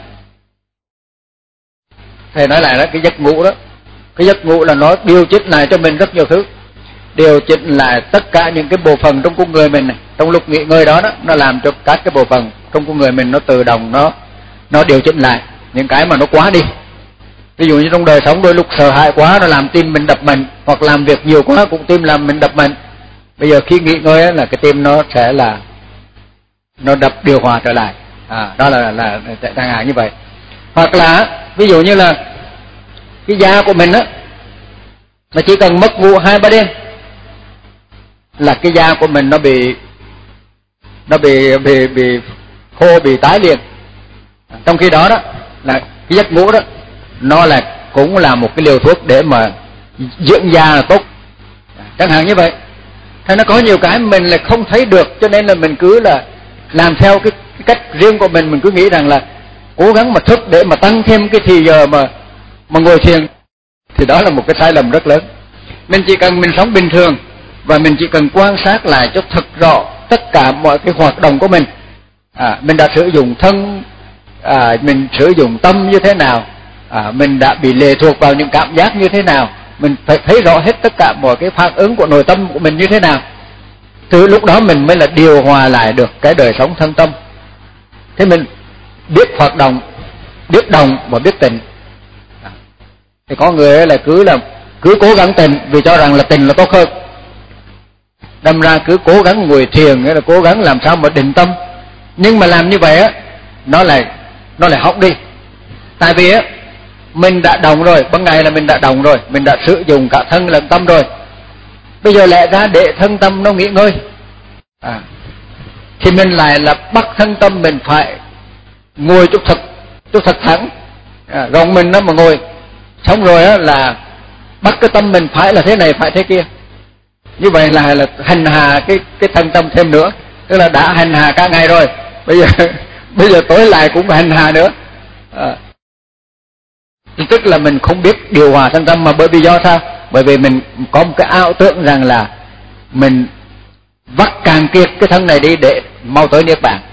Thầy nói lại đó, cái giấc ngủ đó, cái giấc ngủ là nó điều chỉnh lại cho mình rất nhiều thứ, điều chỉnh lại tất cả những cái bộ phận trong con người mình này. Trong lúc nghỉ ngơi đó, nó làm cho các cái bộ phận trong con người mình nó tự động nó điều chỉnh lại những cái mà nó quá đi. Ví dụ như trong đời sống đôi lúc sợ hãi quá nó làm tim mình đập mạnh, hoặc làm việc nhiều quá cũng tim làm mình đập mạnh. Bây giờ khi nghỉ ngơi là cái tim nó sẽ là nó đập điều hòa trở lại. Đó là chẳng hạn như vậy. Hoặc là ví dụ như là cái da của mình mà chỉ cần mất ngủ 2-3 đêm là cái da của mình nó bị khô, bị tái liền. Trong khi đó là cái giấc ngủ đó nó là cũng là một cái liều thuốc để mà dưỡng da là tốt, chẳng hạn như vậy. Thế nó có nhiều cái mình là không thấy được, cho nên là mình cứ là làm theo cái cách riêng của mình cứ nghĩ rằng là cố gắng mà thức để mà tăng thêm cái thì giờ mà ngồi thiền, thì đó là một cái sai lầm rất lớn. Mình chỉ cần mình sống bình thường và mình chỉ cần quan sát lại cho thật rõ tất cả mọi cái hoạt động của mình. Mình đã sử dụng thân, mình sử dụng tâm như thế nào, mình đã bị lệ thuộc vào những cảm giác như thế nào, mình phải thấy rõ hết tất cả mọi cái phản ứng của nội tâm của mình như thế nào. Từ lúc đó mình mới là điều hòa lại được cái đời sống thân tâm. Thế mình biết hoạt động, biết đồng và biết tịnh. Thì có người là cứ cố gắng tịnh vì cho rằng là tịnh là tốt hơn, đâm ra cứ cố gắng ngồi thiền, là cố gắng làm sao mà định tâm. Nhưng mà làm như vậy nó là nó lại hỏng đi. Tại vì á, mình đã động rồi, ban ngày là mình đã động rồi, mình đã sử dụng cả thân lẫn tâm rồi. Bây giờ lẽ ra để thân tâm nó nghỉ ngơi, thì mình lại là bắt thân tâm mình phải ngồi chút thật thẳng, gồng mình nó mà ngồi, xong rồi á là bắt cái tâm mình phải là thế này phải thế kia. Như vậy là hành hạ cái thân tâm thêm nữa, tức là đã hành hạ cả ngày rồi, bây giờ tối lại cũng hành hạ nữa. Tức là mình không biết điều hòa thân tâm, mà bởi vì do sao? Bởi vì mình có một cái ảo tưởng rằng là mình vắt càng kiệt cái thân này đi để mau tới niết bàn.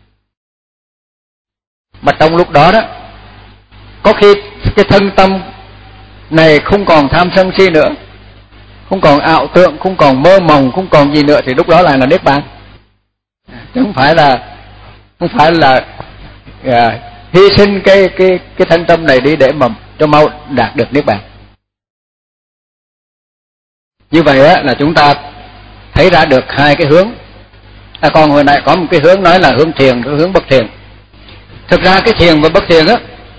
Mà trong lúc đó đó, có khi cái thân tâm này không còn tham sân si nữa, không còn ảo tưởng, không còn mơ mộng, không còn gì nữa, thì lúc đó là niết bàn. Chứ không phải là hy sinh cái thân tâm này đi để mà cho mau đạt được niết bàn. Như vậy á là chúng ta thấy ra được hai cái hướng. Còn hồi nãy có một cái hướng nói là hướng thiền, cái hướng bất thiền. Thực ra cái thiền và bất thiền á,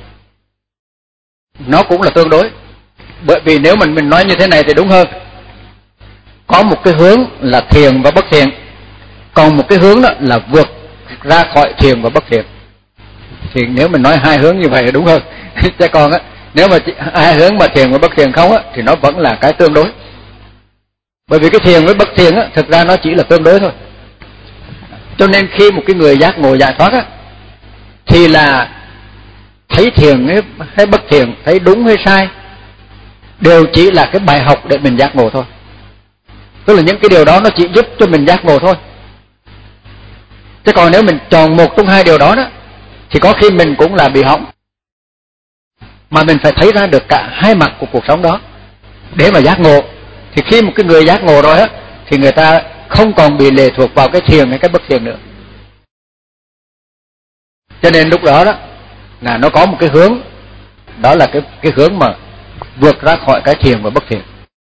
nó cũng là tương đối. Bởi vì nếu mình nói như thế này thì đúng hơn. Có một cái hướng là thiền và bất thiền, còn một cái hướng đó là vượt ra khỏi thiền và bất thiền. Thì nếu mình nói hai hướng như vậy là đúng hơn. Chứ còn á, nếu mà hai hướng mà thiền và bất thiền không á, thì nó vẫn là cái tương đối. Bởi vì cái thiền với bất thiền á, thực ra nó chỉ là tương đối thôi. Cho nên khi một cái người giác ngộ giải thoát á, thì là thấy thiền hay bất thiền, thấy đúng hay sai, đều chỉ là cái bài học để mình giác ngộ thôi. Tức là những cái điều đó nó chỉ giúp cho mình giác ngộ thôi. Chứ còn nếu mình chọn một trong hai điều đó đó, thì có khi mình cũng là bị hỏng. Mà mình phải thấy ra được cả hai mặt của cuộc sống đó để mà giác ngộ. Thì khi một cái người giác ngộ rồi á, thì người ta không còn bị lệ thuộc vào cái thiền hay cái bất thiền nữa. Cho nên lúc đó đó là nó có một cái hướng, đó là cái hướng mà vượt ra khỏi cái thiền và bất thiền.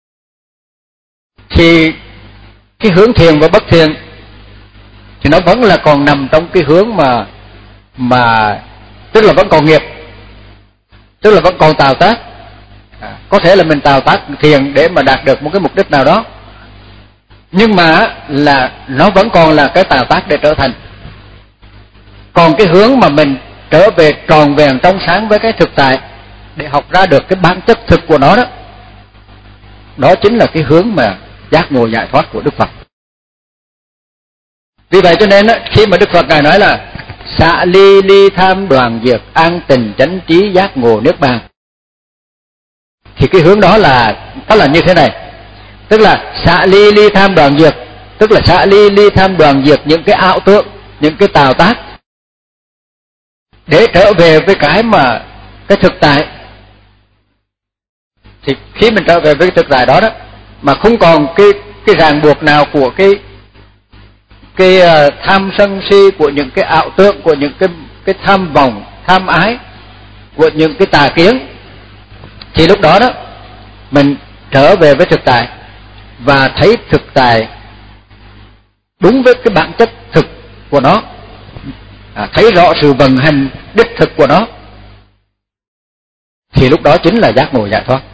Thì cái hướng thiền và bất thiền thì nó vẫn là còn nằm trong cái hướng mà tức là vẫn còn nghiệp, tức là vẫn còn tạo tác. Có thể là mình tạo tác thiền để mà đạt được một cái mục đích nào đó, nhưng mà là nó vẫn còn là cái tạo tác để trở thành. Còn cái hướng mà mình trở về tròn vẹn trong sáng với cái thực tại để học ra được cái bản chất thực của nó đó, đó chính là cái hướng mà giác ngộ giải thoát của Đức Phật. Vì vậy cho nên đó, khi mà Đức Phật Ngài nói là xả ly ly tham đoàn diệt, an tình chánh trí giác ngộ niết bàn, thì cái hướng đó là như thế này. Tức là xả ly ly tham đoàn diệt, tức là xả ly ly tham đoàn diệt những cái ảo tưởng, những cái tạo tác, để trở về với cái thực tại. Thì khi mình trở về với cái thực tại đó đó, mà không còn cái ràng buộc nào của cái tham sân si, của những cái ảo tưởng, của những cái tham vọng, tham ái, của những cái tà kiến, thì lúc đó đó mình trở về với thực tại và thấy thực tại đúng với cái bản chất thực của nó, thấy rõ sự vận hành đích thực của nó, thì lúc đó chính là giác ngộ giải thoát.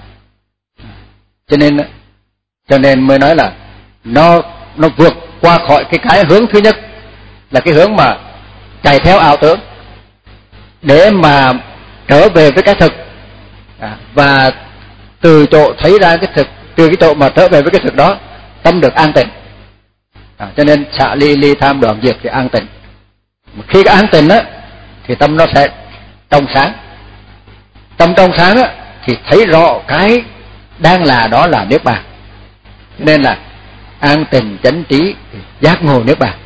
Cho nên mới nói là nó vượt qua khỏi cái hướng thứ nhất là cái hướng mà chạy theo ảo tưởng để mà trở về với cái thực, và từ chỗ thấy ra cái thực, từ cái chỗ mà trở về với cái thực đó, tâm được an tịnh. Cho nên xả ly ly tham đoàn diệt thì an tịnh. Khi cái an tịnh á, thì tâm nó sẽ trong sáng. Tâm trong sáng á, thì thấy rõ cái đang là đó là niết bàn. Nên là an tịnh chánh trí giác ngộ niết bàn.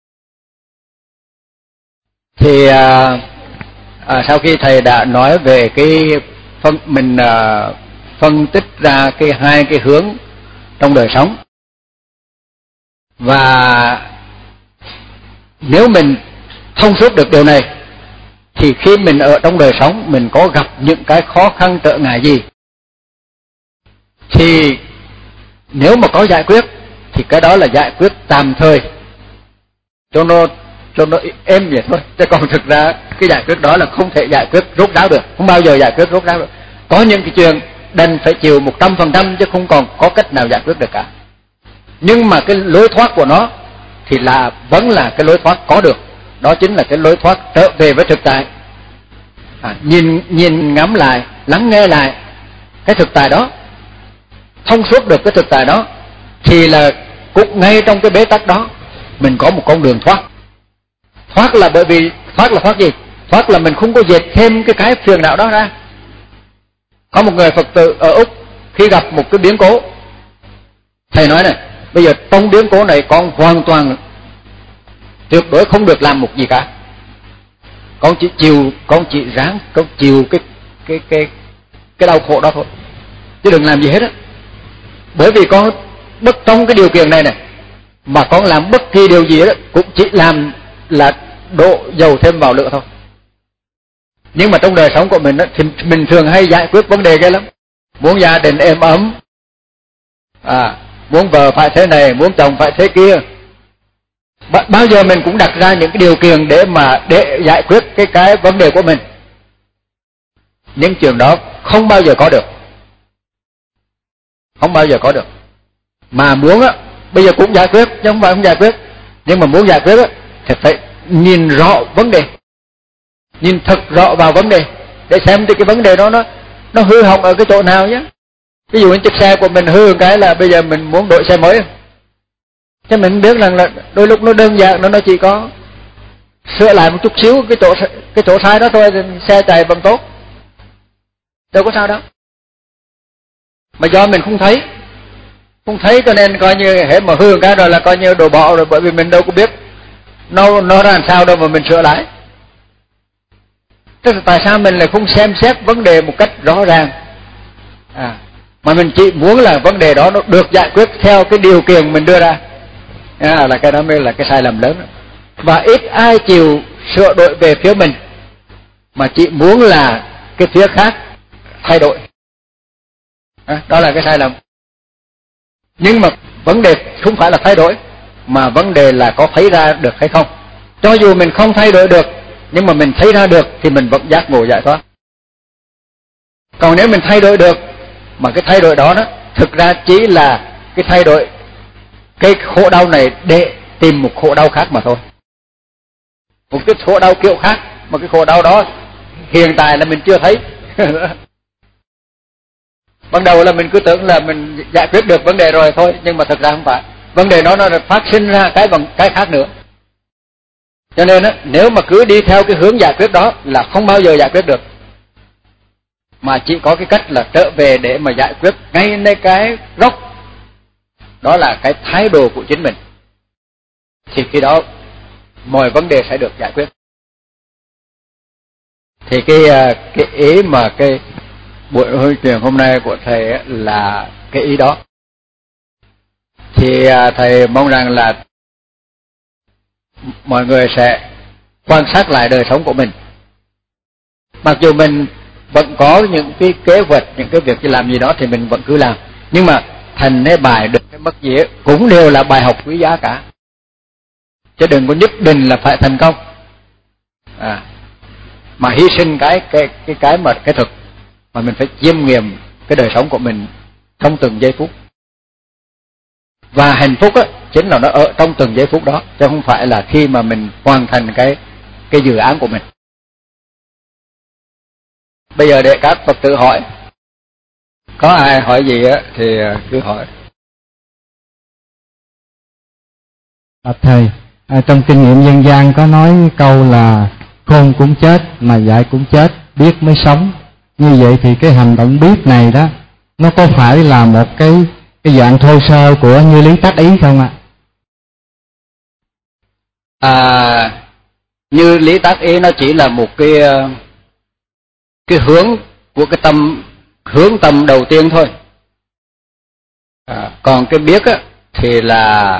Thì sau khi thầy đã nói về mình phân tích ra hai cái hướng trong đời sống, và nếu mình thông suốt được điều này, thì khi mình ở trong đời sống mình có gặp những cái khó khăn trở ngại gì, thì nếu mà có giải quyết thì cái đó là giải quyết tạm thời cho nó cho nó êm vậy thôi. Chứ còn thực ra cái giải quyết đó là không thể giải quyết rốt ráo được, không bao giờ giải quyết rốt ráo được. Có những cái chuyện đành phải chịu 100% chứ không còn có cách nào giải quyết được cả. Nhưng mà cái lối thoát của nó thì là vẫn là cái lối thoát có được. Đó chính là cái lối thoát trở về với thực tại. Nhìn ngắm lại, lắng nghe lại cái thực tại đó, thông suốt được cái thực tại đó, thì là cũng ngay trong cái bế tắc đó mình có một con đường thoát. Thoát là bởi vì thoát gì? Thoát là mình không có dệt thêm cái phiền não đó ra. Có một người Phật tử ở Úc, khi gặp một cái biến cố, thầy nói này, bây giờ trong biến cố này con hoàn toàn tuyệt đối không được làm một gì cả. Con chỉ chịu cái đau khổ đó thôi, chứ đừng làm gì hết á. Bởi vì con trong cái điều kiện này mà con làm bất kỳ điều gì đó cũng chỉ làm là đổ dầu thêm vào lửa thôi. Nhưng mà trong đời sống của mình thì mình thường hay giải quyết vấn đề ghê lắm. Muốn gia đình êm ấm, muốn vợ phải thế này, muốn chồng phải thế kia. Bao giờ mình cũng đặt ra những cái điều kiện để giải quyết cái vấn đề của mình. Nhưng chuyện đó không bao giờ có được. Không bao giờ có được. Mà muốn bây giờ cũng giải quyết, chứ không phải không giải quyết. Nhưng mà muốn giải quyết thì phải nhìn rõ vấn đề, nhìn thật rõ vào vấn đề, để xem cái vấn đề đó nó hư hỏng ở cái chỗ nào nhé. Ví dụ như chiếc xe của mình hư cái là bây giờ mình muốn đổi xe mới, chứ mình biết rằng là đôi lúc nó đơn giản, nó chỉ có sửa lại một chút xíu cái chỗ sai đó thôi, thì xe chạy vẫn tốt, đâu có sao đâu. Mà do mình không thấy cho nên coi như hệ mà hư cái rồi là coi như đồ bỏ rồi, bởi vì mình đâu có biết nó ra làm sao đâu mà mình sửa lại. Tức là tại sao mình lại không xem xét vấn đề một cách rõ ràng, mà mình chỉ muốn là vấn đề đó nó được giải quyết theo cái điều kiện mình đưa ra, là cái đó mới là cái sai lầm lớn đó. Và ít ai chịu sửa đổi về phía mình, mà chỉ muốn là cái phía khác thay đổi, đó là cái sai lầm. Nhưng mà vấn đề không phải là thay đổi, mà vấn đề là có thấy ra được hay không. Cho dù mình không thay đổi được, nhưng mà mình thấy ra được thì mình vẫn giác ngộ giải thoát. Còn nếu mình thay đổi được, mà cái thay đổi đó thực ra chỉ là cái thay đổi cái khổ đau này để tìm một khổ đau khác mà thôi. Một cái khổ đau kiểu khác, mà cái khổ đau đó hiện tại là mình chưa thấy. Ban đầu là mình cứ tưởng là mình giải quyết được vấn đề rồi thôi, nhưng mà thực ra không phải. Vấn đề nó phát sinh ra cái khác nữa. Cho nên nếu mà cứ đi theo cái hướng giải quyết đó là không bao giờ giải quyết được, mà chỉ có cái cách là trở về để mà giải quyết ngay nơi cái gốc, đó là cái thái độ của chính mình, thì khi đó mọi vấn đề sẽ được giải quyết. Thì cái ý mà cái buổi hội truyền hôm nay của thầy là cái ý đó. Thì thầy mong rằng là mọi người sẽ quan sát lại đời sống của mình. Mặc dù mình vẫn có những cái kế hoạch, những cái việc làm gì đó thì mình vẫn cứ làm, nhưng mà thành hay bài được cái mất gì ấy, cũng đều là bài học quý giá cả. Chứ đừng có nhất định là phải thành công, mà hy sinh cái thực, mà mình phải chiêm nghiệm cái đời sống của mình trong từng giây phút. Và hạnh phúc chính là nó ở trong từng giây phút đó, chứ không phải là khi mà mình hoàn thành cái dự án của mình. Bây giờ để các Phật tử hỏi, có ai hỏi gì thì cứ hỏi. Thầy, trong kinh nghiệm dân gian có nói câu là khôn cũng chết mà dại cũng chết, biết mới sống. Như vậy thì cái hành động biết này đó, nó có phải là một cái dạng thô sơ của như lý tác ý không ạ? Như lý tác ý nó chỉ là một cái hướng của cái hướng tâm đầu tiên thôi. Còn cái biết thì là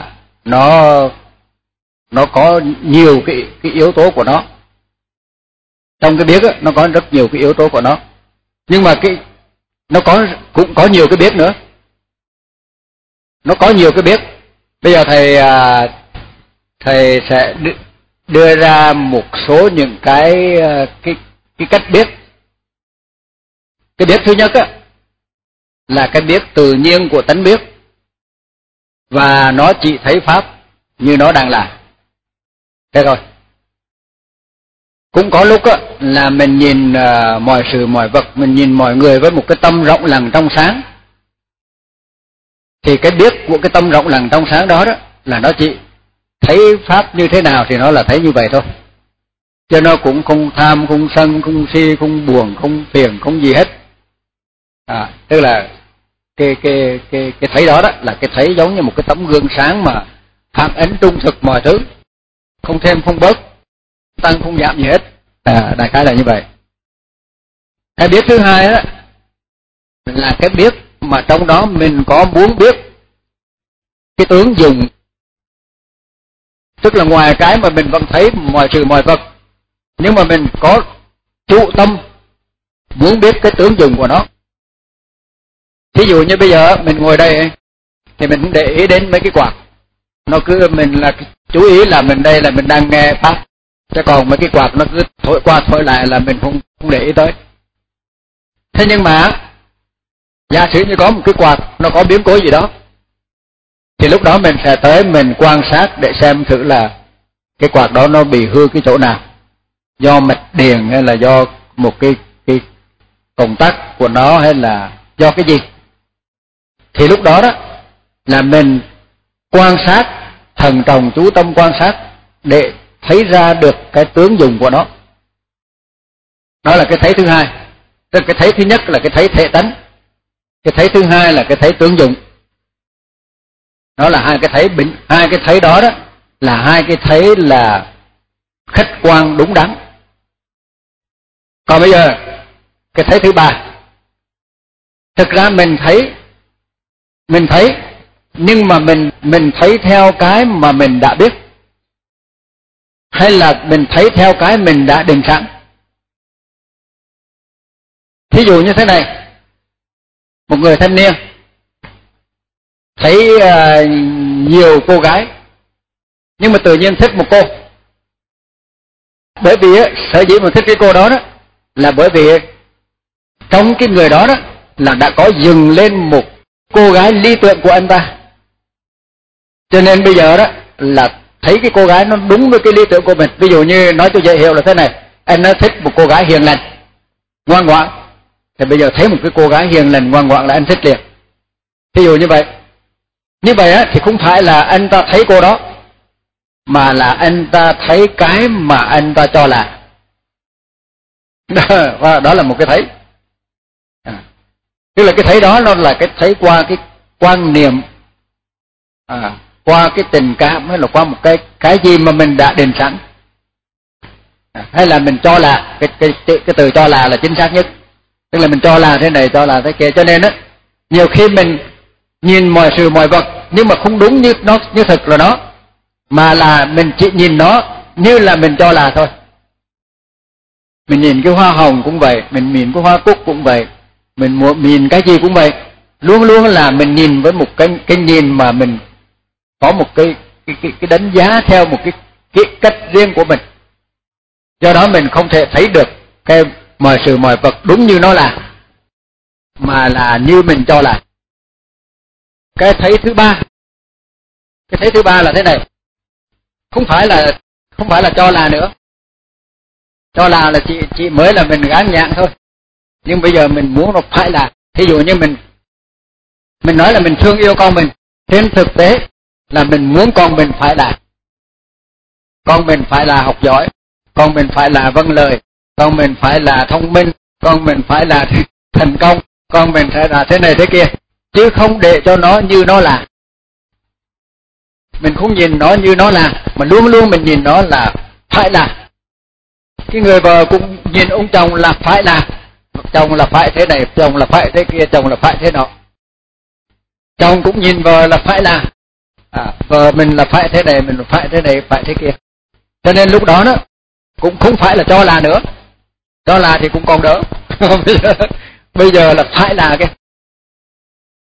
nó có nhiều cái yếu tố của nó. Trong cái biết nó có rất nhiều cái yếu tố của nó. Nhưng mà nó cũng có nhiều cái biết nữa. Nó có nhiều cái biết. Bây giờ thầy sẽ đưa ra một số những cái cách biết. Cái biết thứ nhất á là cái biết tự nhiên của tánh biết, và nó chỉ thấy pháp như nó đang là. Thế thôi. Cũng có lúc á là mình nhìn mọi sự mọi vật, mình nhìn mọi người với một cái tâm rộng lặng trong sáng, thì cái biết của cái tâm rộng lặng trong sáng đó là nó chỉ thấy pháp như thế nào thì nó là thấy như vậy thôi, chứ nó cũng không tham, không sân, không si, không buồn, không phiền, không gì hết. Tức là cái thấy đó là cái thấy giống như một cái tấm gương sáng mà phản ánh trung thực mọi thứ, không thêm không bớt, tăng không giảm gì hết. Đại khái là như vậy. Cái biết thứ hai đó là cái biết mà trong đó mình có muốn biết cái tướng dùng, tức là ngoài cái mà mình vẫn thấy mọi sự mọi vật, nhưng mà mình có trụ tâm muốn biết cái tướng dùng của nó. Thí dụ như bây giờ mình ngồi đây thì mình không để ý đến mấy cái quạt, nó cứ mình là chú ý là mình đây là mình đang nghe pháp, chứ còn mấy cái quạt nó cứ thổi qua thổi lại là mình không để ý tới. Thế nhưng mà giả sử như có một cái quạt nó có biến cố gì đó, thì lúc đó mình sẽ tới mình quan sát để xem thử là cái quạt đó nó bị hư cái chỗ nào, do mạch điện hay là do một cái công tắc của nó hay là do cái gì. Thì lúc đó là mình quan sát, thần trọng chú tâm quan sát để thấy ra được cái tướng dùng của nó. Đó là cái thấy thứ hai. Tức cái thấy thứ nhất là cái thấy thể tánh, cái thấy thứ hai là cái thấy tướng dụng. Đó là hai cái thấy bình, hai cái thấy đó là hai cái thấy là khách quan đúng đắn. Còn bây giờ cái thấy thứ ba, thực ra mình thấy nhưng mà mình thấy theo cái mà mình đã biết, hay là mình thấy theo cái mình đã định sẵn. Thí dụ như thế này, một người thanh niên thấy nhiều cô gái nhưng mà tự nhiên thích một cô. Bởi vì sở dĩ mà thích cái cô đó là bởi vì trong cái người đó là đã có dừng lên một cô gái lý tưởng của anh ta. Cho nên bây giờ là thấy cái cô gái nó đúng với cái lý tưởng của mình. Ví dụ như nói cho dễ hiểu là thế này, anh nó thích một cô gái hiền lành, ngoan ngoãn, thì bây giờ thấy một cái cô gái hiền lành ngoan ngoãn là anh thích liền. Ví dụ như vậy. Như vậy thì không phải là anh ta thấy cô đó, mà là anh ta thấy cái mà anh ta cho là. Đó là một cái thấy. Tức là cái thấy đó nó là cái thấy qua cái quan niệm, qua cái tình cảm, hay là qua một cái gì mà mình đã định sẵn, hay là mình cho là cái từ cho là chính xác nhất. Tức là mình cho là thế này, cho là thế kia. Cho nên nhiều khi mình nhìn mọi sự mọi vật nhưng mà không đúng như nó như thực là nó, mà là mình chỉ nhìn nó như là mình cho là thôi. Mình nhìn cái hoa hồng cũng vậy, mình nhìn cái hoa cúc cũng vậy, mình nhìn cái gì cũng vậy, luôn luôn là mình nhìn với một cái nhìn mà mình có một cái đánh giá theo một cái cách riêng của mình. Do đó mình không thể thấy được cái mọi sự mọi vật đúng như nó là, mà là như mình cho là. Cái thấy thứ ba là thế này, không phải là cho là nữa. Cho là chỉ mới là mình gán nhãn thôi, nhưng bây giờ mình muốn nó phải là. Thí dụ như mình nói là mình thương yêu con mình, trên thực tế là mình muốn con mình phải là, con mình phải là học giỏi, con mình phải là vâng lời, con mình phải là thông minh, con mình phải là thành công, con mình phải là thế này thế kia, chứ không để cho nó như nó là. Mình không nhìn nó như nó là, mà luôn luôn mình nhìn nó là phải là. Cái người vợ cũng nhìn ông chồng là phải là, chồng là phải thế này, chồng là phải thế kia, chồng là phải thế nọ. Chồng cũng nhìn vợ là phải là, vợ mình là phải thế này, mình phải thế này, phải thế kia. Cho nên lúc đó cũng không phải là cho là nữa. Cho là thì cũng còn đỡ. Bây giờ là phải là cái.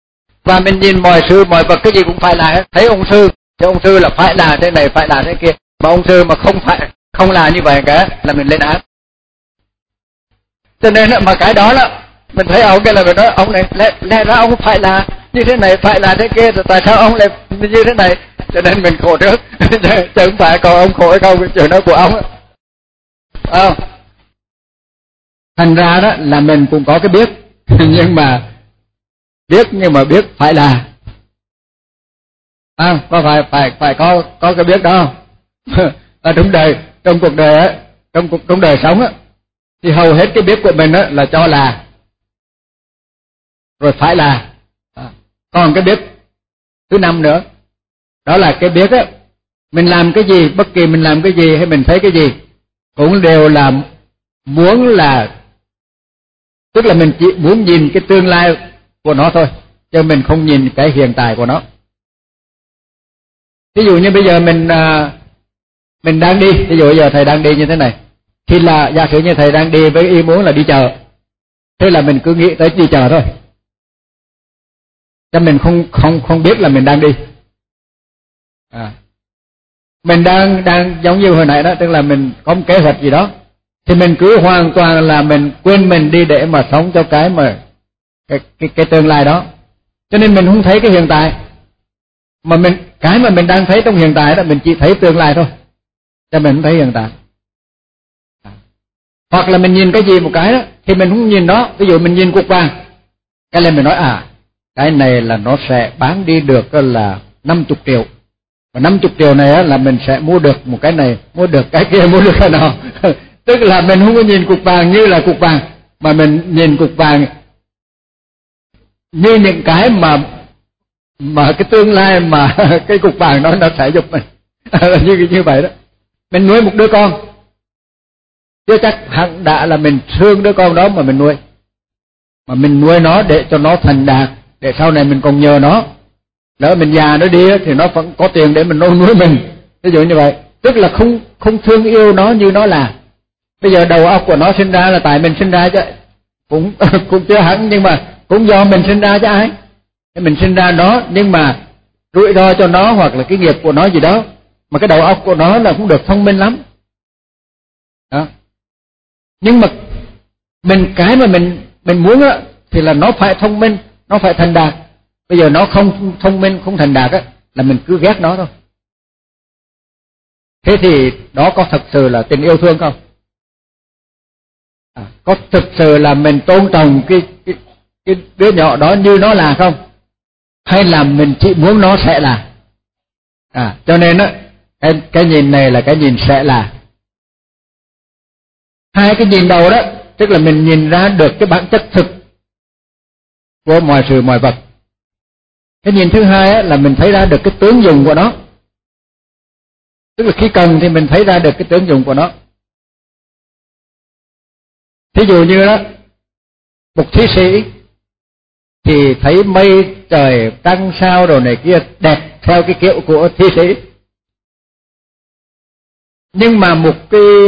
Và mình nhìn mọi sự mọi vật cái gì cũng phải là hết. Thấy ông sư thì ông sư là phải là thế này, phải là thế kia. Mà ông sư mà không là như vậy cả là mình lên án. Cho nên mà cái đó là mình thấy ông cái là mình nói ông này lẽ ra ông phải là như thế này, phải là thế kia, rồi tại sao ông lại như thế này? Cho nên mình khổ trước chứ không phải còn ông khổ hay không, cái chuyện đó của ông á. Thành ra đó là mình cũng có cái biết nhưng mà biết phải là có phải có cái biết đó không? Ở trong cuộc đời á, trong đời sống á, thì hầu hết cái biết của mình á là cho là rồi phải là. Còn cái biết thứ 5 nữa, đó là cái biết á, mình làm cái gì, bất kỳ mình làm cái gì hay mình thấy cái gì cũng đều là muốn là, tức là mình chỉ muốn nhìn cái tương lai của nó thôi, chứ mình không nhìn cái hiện tại của nó. Ví dụ như bây giờ mình đang đi, ví dụ bây giờ thầy đang đi như thế này, thì là giả sử như thầy đang đi với ý muốn là đi chợ, thế là mình cứ nghĩ tới đi chợ thôi, cho mình không biết là mình đang đi. Mình đang giống như hồi nãy đó, tức là mình có một kế hoạch gì đó, thì mình cứ hoàn toàn là mình quên mình đi để mà sống cho cái tương lai đó. Cho nên mình không thấy cái hiện tại, mà cái mà mình đang thấy trong hiện tại đó, mình chỉ thấy tương lai thôi, cho mình không thấy hiện tại. Hoặc là mình nhìn cái gì một cái đó thì mình không nhìn nó. Ví dụ mình nhìn cục vàng, cái này mình nói cái này là nó sẽ bán đi được là 50 triệu, và 50 triệu này á, là mình sẽ mua được một cái này, mua được cái kia, mua được cái nào. Tức là mình không có nhìn cục vàng như là cục vàng, mà mình nhìn cục vàng như những cái mà cái tương lai mà cái cục vàng đó nó sẽ giúp mình. như vậy đó. Mình nuôi một đứa con, chưa chắc hẳn đã là mình thương đứa con đó mà mình nuôi, mà mình nuôi nó để cho nó thành đạt, để sau này mình còn nhờ nó. Lỡ mình già nó đi thì nó vẫn có tiền để mình nuôi mình. Ví dụ như vậy, tức là không thương yêu nó như nó là. Bây giờ đầu óc của nó sinh ra là tại mình sinh ra chứ, cũng chưa hẳn, nhưng mà cũng do mình sinh ra chứ ai. Mình sinh ra nó, nhưng mà rủi ro cho nó hoặc là cái nghiệp của nó gì đó, mà cái đầu óc của nó là cũng được thông minh lắm đó. Nhưng mà cái mà mình muốn á thì là nó phải thông minh, nó phải thành đạt. Bây giờ nó không thông minh, không thành đạt á, là mình cứ ghét nó thôi. Thế thì đó có thật sự là tình yêu thương không? Có thực sự là mình tôn trọng cái đứa nhỏ đó như nó là không? Hay là mình chỉ muốn nó sẽ là? Cho nên á, cái nhìn này là cái nhìn sẽ là. Hai cái nhìn đầu đó, tức là mình nhìn ra được cái bản chất thực của mọi sự mọi vật. Cái nhìn thứ hai á, là mình thấy ra được cái tướng dùng của nó. Tức là khi cần thì mình thấy ra được cái tướng dùng của nó. Thí dụ như đó, một thí sĩ thì thấy mây trời trăng sao đồ này kia đẹp theo cái kiểu của thí sĩ. Nhưng mà một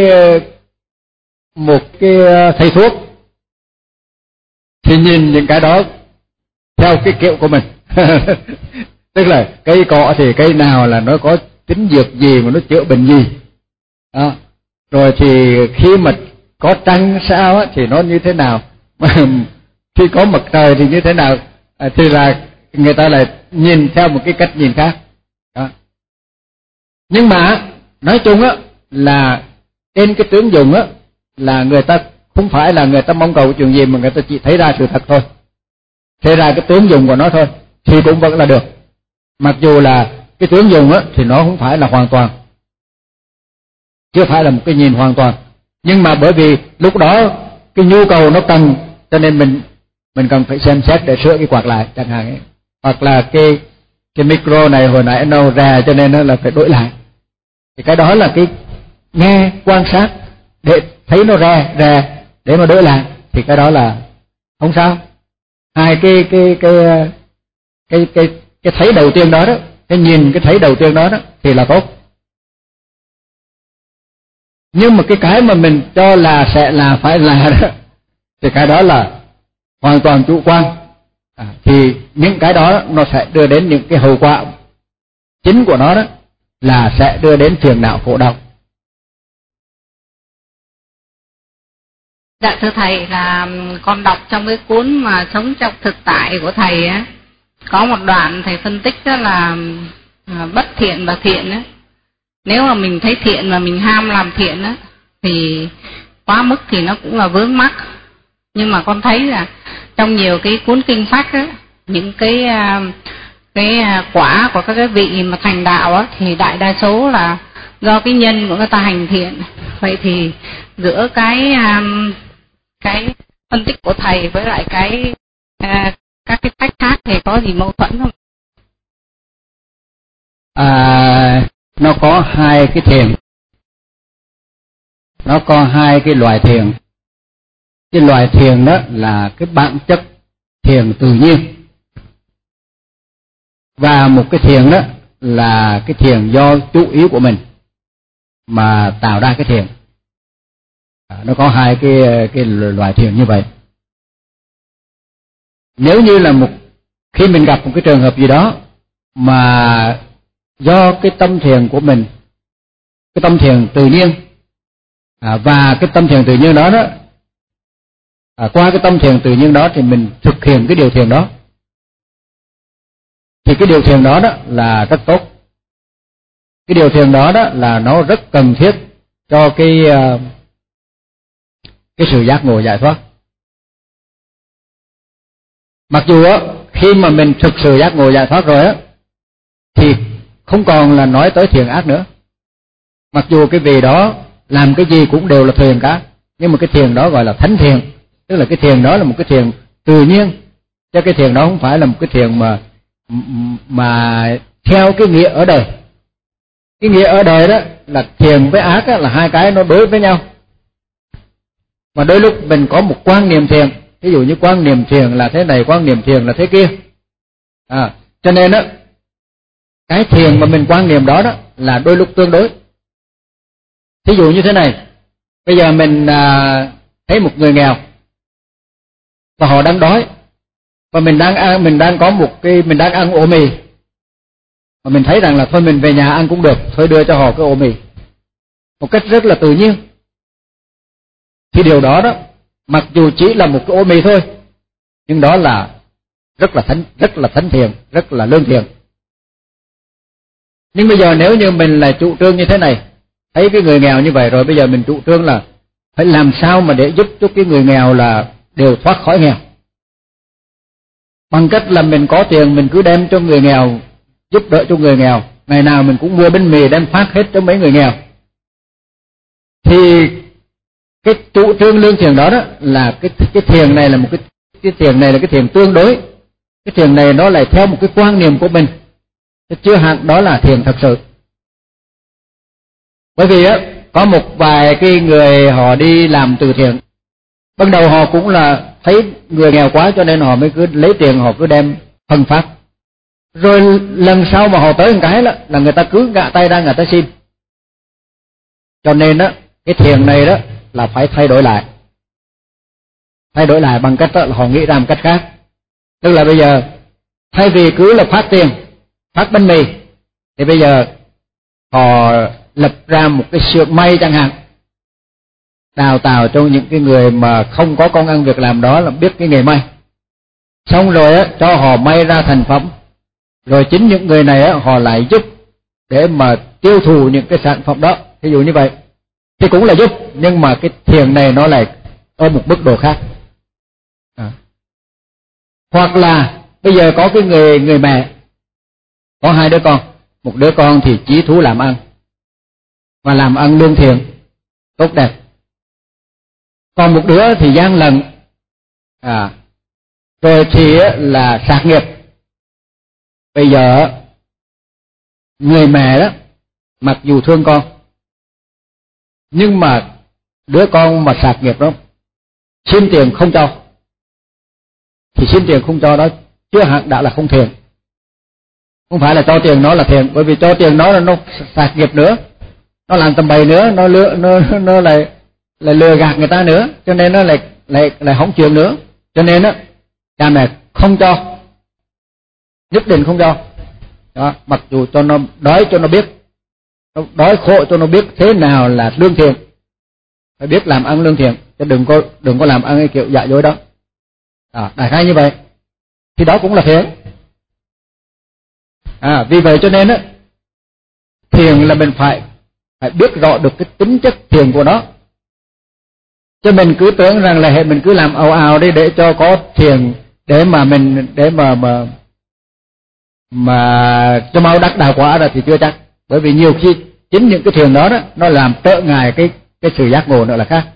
cái thầy thuốc thì nhìn những cái đó theo cái kiểu của mình. Tức là cây cọ thì cây nào là nó có tính dược gì mà nó chữa bệnh gì đó. Rồi thì khi mà có trăng sao á, thì nó như thế nào, khi có mặt trời thì như thế nào, thì là người ta lại nhìn theo một cái cách nhìn khác đó. Nhưng mà nói chung á là trên cái tướng dùng á, là người ta không phải là người ta mong cầu chuyện gì, mà người ta chỉ thấy ra sự thật thôi, thấy ra cái tướng dùng của nó thôi, thì cũng vẫn là được. Mặc dù là cái tướng dùng á thì nó không phải là hoàn toàn, chưa phải là một cái nhìn hoàn toàn, nhưng mà bởi vì lúc đó cái nhu cầu nó cần, cho nên mình cần phải xem xét để sửa cái quạt lại chẳng hạn ấy. Hoặc là cái micro này hồi nãy nó rè cho nên nó là phải đổi lại. Thì cái đó là cái nghe quan sát để thấy nó rè để mà đổi lại, thì cái đó là không sao. Hai cái thấy đầu tiên đó, cái nhìn, cái thấy đầu tiên đó thì là tốt. Nhưng mà cái mà mình cho là sẽ là phải là đó, thì cái đó là hoàn toàn chủ quan. Thì những cái đó nó sẽ đưa đến những cái hậu quả chính của nó đó là sẽ đưa đến phiền não khổ đau. Dạ thưa thầy, là con đọc trong cái cuốn mà Sống trong thực tại của thầy á, có một đoạn thầy phân tích đó là bất thiện và thiện á. Nếu mà mình thấy thiện mà mình ham làm thiện á thì quá mức thì nó cũng là vướng mắc. Nhưng mà con thấy là trong nhiều cái cuốn kinh sách á, những cái quả của các cái vị mà thành đạo á, thì đại đa số là do cái nhân của người ta hành thiện. Vậy thì giữa cái phân tích của thầy với lại các cái cách khác thì có gì mâu thuẫn không? Nó có hai cái thiền, nó có hai cái loại thiền. Cái loại thiền đó là cái bản chất thiền tự nhiên, và một cái thiền đó là cái thiền do chú ý của mình mà tạo ra cái thiền. Nó có hai cái loại thiền như vậy. Nếu như là khi mình gặp một cái trường hợp gì đó mà do cái tâm thiền của mình, cái tâm thiền tự nhiên, và cái tâm thiền tự nhiên đó qua cái tâm thiền tự nhiên đó thì mình thực hiện cái điều thiền đó, thì cái điều thiền đó là rất tốt. Cái điều thiền đó là nó rất cần thiết cho cái sự giác ngộ giải thoát. Mặc dù khi mà mình thực sự giác ngộ giải thoát rồi thì không còn là nói tới thiền ác nữa. Mặc dù cái vị đó làm cái gì cũng đều là thiền cả, nhưng mà cái thiền đó gọi là thánh thiền, tức là cái thiền đó là một cái thiền tự nhiên, chứ cái thiền đó không phải là một cái thiền mà theo cái nghĩa ở đời. Cái nghĩa ở đời đó là thiền với ác là hai cái nó đối với nhau. Mà đôi lúc mình có một quan niệm thiền, ví dụ như quan niệm thiền là thế này, quan niệm thiền là thế kia. Cho nên cái thiền mà mình quan niệm đó là đôi lúc tương đối. Ví dụ như thế này, bây giờ mình thấy một người nghèo và họ đang đói, và mình đang ăn ổ mì, mà mình thấy rằng là thôi mình về nhà ăn cũng được, thôi đưa cho họ cái ổ mì một cách rất là tự nhiên. Thì điều đó mặc dù chỉ là một cái ổ mì thôi, nhưng đó là rất là thánh thiền, rất là lương thiện. Nhưng bây giờ nếu như mình là chủ trương như thế này, thấy cái người nghèo như vậy rồi, bây giờ mình chủ trương là phải làm sao mà để giúp cho cái người nghèo là đều thoát khỏi nghèo, bằng cách là mình có tiền mình cứ đem cho người nghèo, giúp đỡ cho người nghèo, ngày nào mình cũng mua bánh mì đem phát hết cho mấy người nghèo. Thì cái chủ trương lương thiện đó là cái thiền này là cái thiền này là cái thiền tương đối. Cái thiền này nó lại theo một cái quan niệm của mình, chưa hẳn đó là thiền thật sự. Bởi vì có một vài cái người họ đi làm từ thiện, ban đầu họ cũng là thấy người nghèo quá cho nên họ mới cứ lấy tiền họ cứ đem phân phát. Rồi lần sau mà họ tới một cái là người ta cứ gạ tay ra người ta xin. Cho nên cái thiền này là phải thay đổi lại. Thay đổi lại bằng cách là họ nghĩ ra một cách khác. Tức là bây giờ thay vì cứ là phát tiền, phát bánh mì, thì bây giờ họ lập ra một cái xưởng may chẳng hạn, đào tạo cho những cái người mà không có công ăn việc làm đó là biết cái nghề may, xong rồi cho họ may ra thành phẩm, rồi chính những người này họ lại giúp để mà tiêu thụ những cái sản phẩm đó, ví dụ như vậy, thì cũng là giúp, nhưng mà cái thiền này nó lại ở một mức độ khác. Hoặc là bây giờ có cái người mẹ có hai đứa con, một đứa con thì chí thú làm ăn và làm ăn lương thiện tốt đẹp, còn một đứa thì gian lận, rồi thì là sạc nghiệp. Bây giờ người mẹ đó mặc dù thương con, nhưng mà đứa con mà sạc nghiệp đó xin tiền không cho, thì xin tiền không cho đó chưa hẳn đã là không thiền. Không phải là cho tiền nó là thiền, bởi vì cho tiền nó là nó sạc nghiệp nữa, nó làm tầm bậy nữa, nó lại lừa gạt người ta nữa, cho nên nó lại hỏng chuyện nữa. Cho nên cha mẹ không cho, nhất định không cho đó, mặc dù cho nó đói cho nó biết, nó đói khổ cho nó biết thế nào là lương thiện, phải biết làm ăn lương thiện, chứ đừng có làm ăn cái kiểu dạ dối đó. Đại khái như vậy thì đó cũng là thiện. Vì vậy cho nên á, thiền là mình phải biết rõ được cái tính chất thiền của nó. Chứ mình cứ tưởng rằng là hệ mình cứ làm ào ào đi để cho có thiền, để mà cho mau đắc đạo quả rồi thì chưa chắc. Bởi vì nhiều khi chính những cái thiền đó nó làm trở ngại cái sự giác ngộ nữa là khác.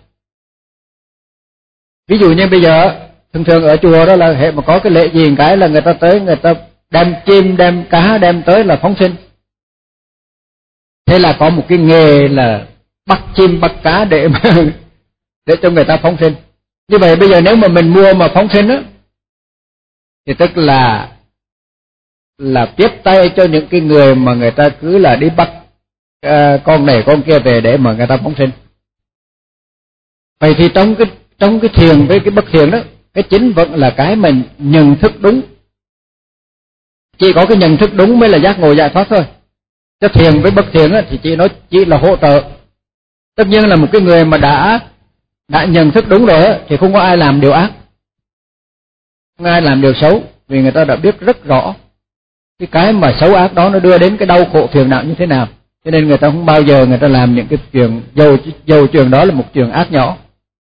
Ví dụ như bây giờ thường ở chùa đó là hệ mà có cái lễ gì cái là người ta tới, người ta đem chim, đem cá, đem tới là phóng sinh. Thế là có một cái nghề là bắt chim bắt cá để cho người ta phóng sinh. Như vậy bây giờ nếu mà mình mua mà phóng sinh á, thì tức là tiếp tay cho những cái người mà người ta cứ là đi bắt con này con kia về để mà người ta phóng sinh. Vậy thì trong cái thiền với cái bất thiền đó, cái chính vẫn là cái mình nhận thức đúng. Chỉ có cái nhận thức đúng mới là giác ngộ giải thoát thôi. Chứ thiền với bất thiền á, thì nó chỉ là hỗ trợ. Tất nhiên là một cái người mà đã nhận thức đúng rồi á, thì không có ai làm điều ác, không ai làm điều xấu, vì người ta đã biết rất rõ cái mà xấu ác đó nó đưa đến cái đau khổ phiền não như thế nào. Cho nên người ta không bao giờ người ta làm những cái chuyện dầu chuyện đó là một chuyện ác nhỏ.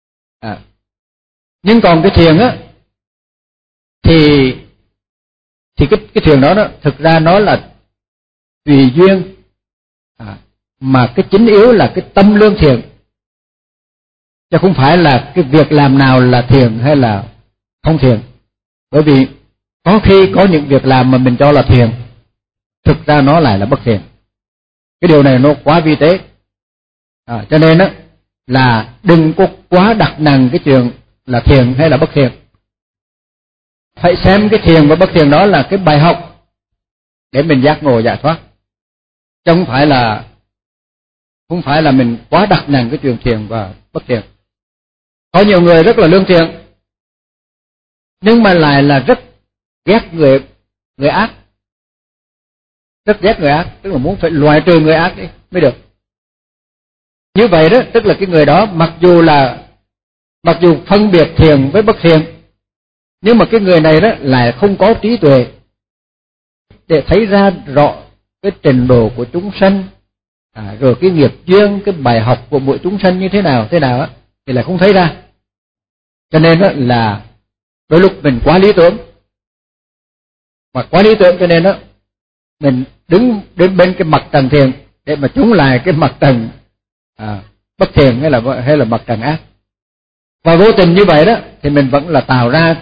Nhưng còn cái thiền á, thì cái thiền đó thực ra nó là tùy duyên, mà cái chính yếu là cái tâm lương thiện, chứ không phải là cái việc làm nào là thiền hay là không thiền. Bởi vì có khi có những việc làm mà mình cho là thiền, thực ra nó lại là bất thiền. Cái điều này nó quá vi tế. Cho nên á, là đừng có quá đặt nặng cái chuyện là thiền hay là bất thiền. Phải xem cái thiền và bất thiền đó là cái bài học để mình giác ngộ giải thoát, chứ không phải là mình quá đặt nặng cái chuyện thiền và bất thiền. Có nhiều người rất là lương thiện, nhưng mà lại là rất ghét người ác, rất ghét người ác, tức là muốn phải loại trừ người ác đi mới được. Như vậy đó, tức là cái người đó mặc dù phân biệt thiền với bất thiền, nhưng mà cái người này đó lại không có trí tuệ để thấy ra rõ cái trình độ của chúng sanh, rồi cái nghiệp duyên, cái bài học của mỗi chúng sanh như thế nào á, thì lại không thấy ra. Cho nên đó là đôi lúc mình quá lý tưởng, mà quá lý tưởng cho nên đó mình đứng đến bên cái mặt trần thiền để mà chống lại cái mặt trần bất thiền hay là mặt trần ác. Và vô tình như vậy đó thì mình vẫn là tạo ra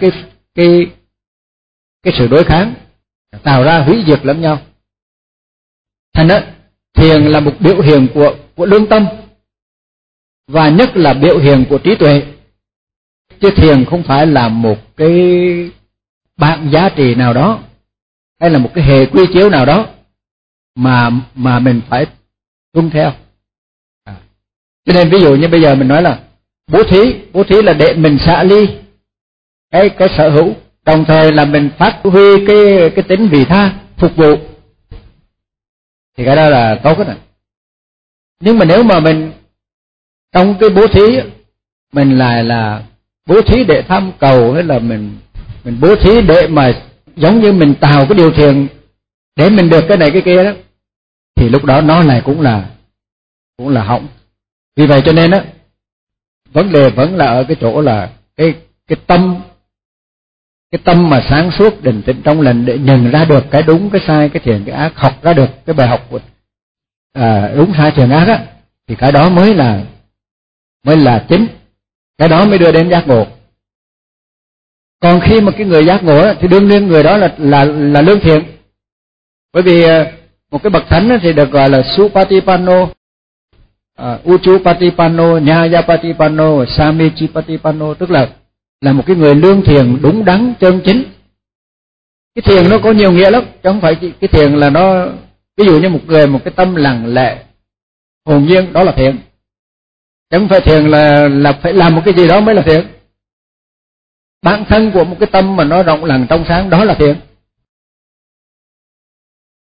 cái sự đối kháng, tạo ra hủy diệt lẫn nhau. Thành đó thiền là một biểu hiện của lương tâm, và nhất là biểu hiện của trí tuệ. Chứ thiền không phải là một cái bảng giá trị nào đó, hay là một cái hệ quy chiếu nào đó mà mình phải tuân theo. Cho nên ví dụ như bây giờ mình nói là bố thí là để mình xả ly cái sở hữu, đồng thời là mình phát huy cái tính vị tha, phục vụ, thì cái đó là tốt hết. Nhưng mà nếu mà mình trong cái bố thí mình lại là bố thí để tham cầu, hay là mình bố thí để mà giống như mình tạo cái điều thiện để mình được cái này cái kia đó, thì lúc đó nó lại cũng là hỏng. Vì vậy cho nên á, vấn đề vẫn là ở cái chỗ là cái tâm mà sáng suốt, định tĩnh trong lành để nhận ra được cái đúng cái sai, cái thiện cái ác, học ra được cái bài học của đúng sai thiện ác á, thì cái đó mới là chính, cái đó mới đưa đến giác ngộ. Còn khi mà cái người giác ngộ á, thì đương nhiên người đó là lương thiện. Bởi vì một cái bậc thánh thì được gọi là Supatipanno, Uchupatipanno, Nyayapatipanno, Samichipatipanno, tức là một cái người lương thiện đúng đắn chân chính. Cái thiền nó có nhiều nghĩa lắm, chứ không phải cái thiền là nó, ví dụ như một cái tâm lặng lẽ hồn nhiên, đó là thiện. Chứ không phải thiền là phải làm một cái gì đó mới là thiện. Bản thân của một cái tâm mà nó rộng lặng trong sáng, đó là thiện.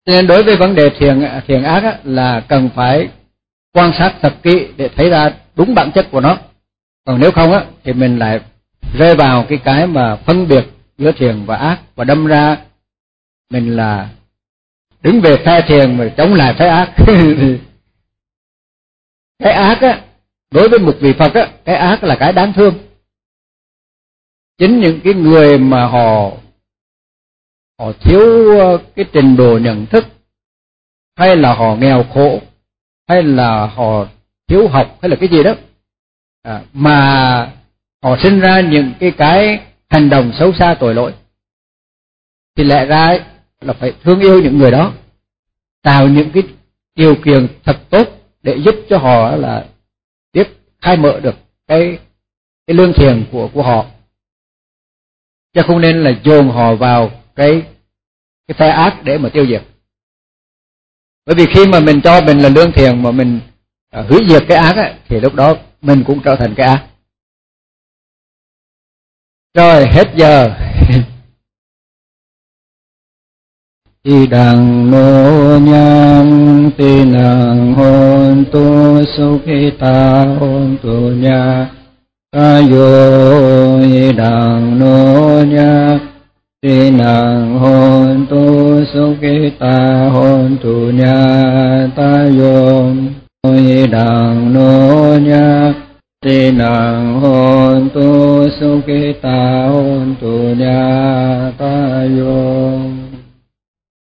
Cho nên đối với vấn đề thiện ác á, là cần phải quan sát thật kỹ để thấy ra đúng bản chất của nó. Còn nếu không á, thì mình lại rơi vào cái mà phân biệt giữa thiện và ác, và đâm ra mình là đứng về phe thiện mà chống lại phe ác. Cái ác á, đối với một vị Phật á, cái ác là cái đáng thương. Chính những cái người mà họ thiếu cái trình độ nhận thức, hay là họ nghèo khổ, hay là họ thiếu học, hay là cái gì đó, mà họ sinh ra những cái hành động xấu xa tội lỗi, thì lẽ ra là phải thương yêu những người đó, tạo những cái điều kiện thật tốt để giúp cho họ là biết khai mở được cái lương thiện của họ, chứ không nên là dồn họ vào cái phe ác để mà tiêu diệt. Bởi vì khi mà mình cho mình là lương thiện mà mình hủy diệt cái ác ấy, thì lúc đó mình cũng trở thành cái ác. Rồi hết giờ. Idang no nyang tinang hontu sukhita hontu nya kayo idang no nyang tinang hontu sukhita hontu nya tayo idang no nyang tinang hontu sukhita hontu nya tayo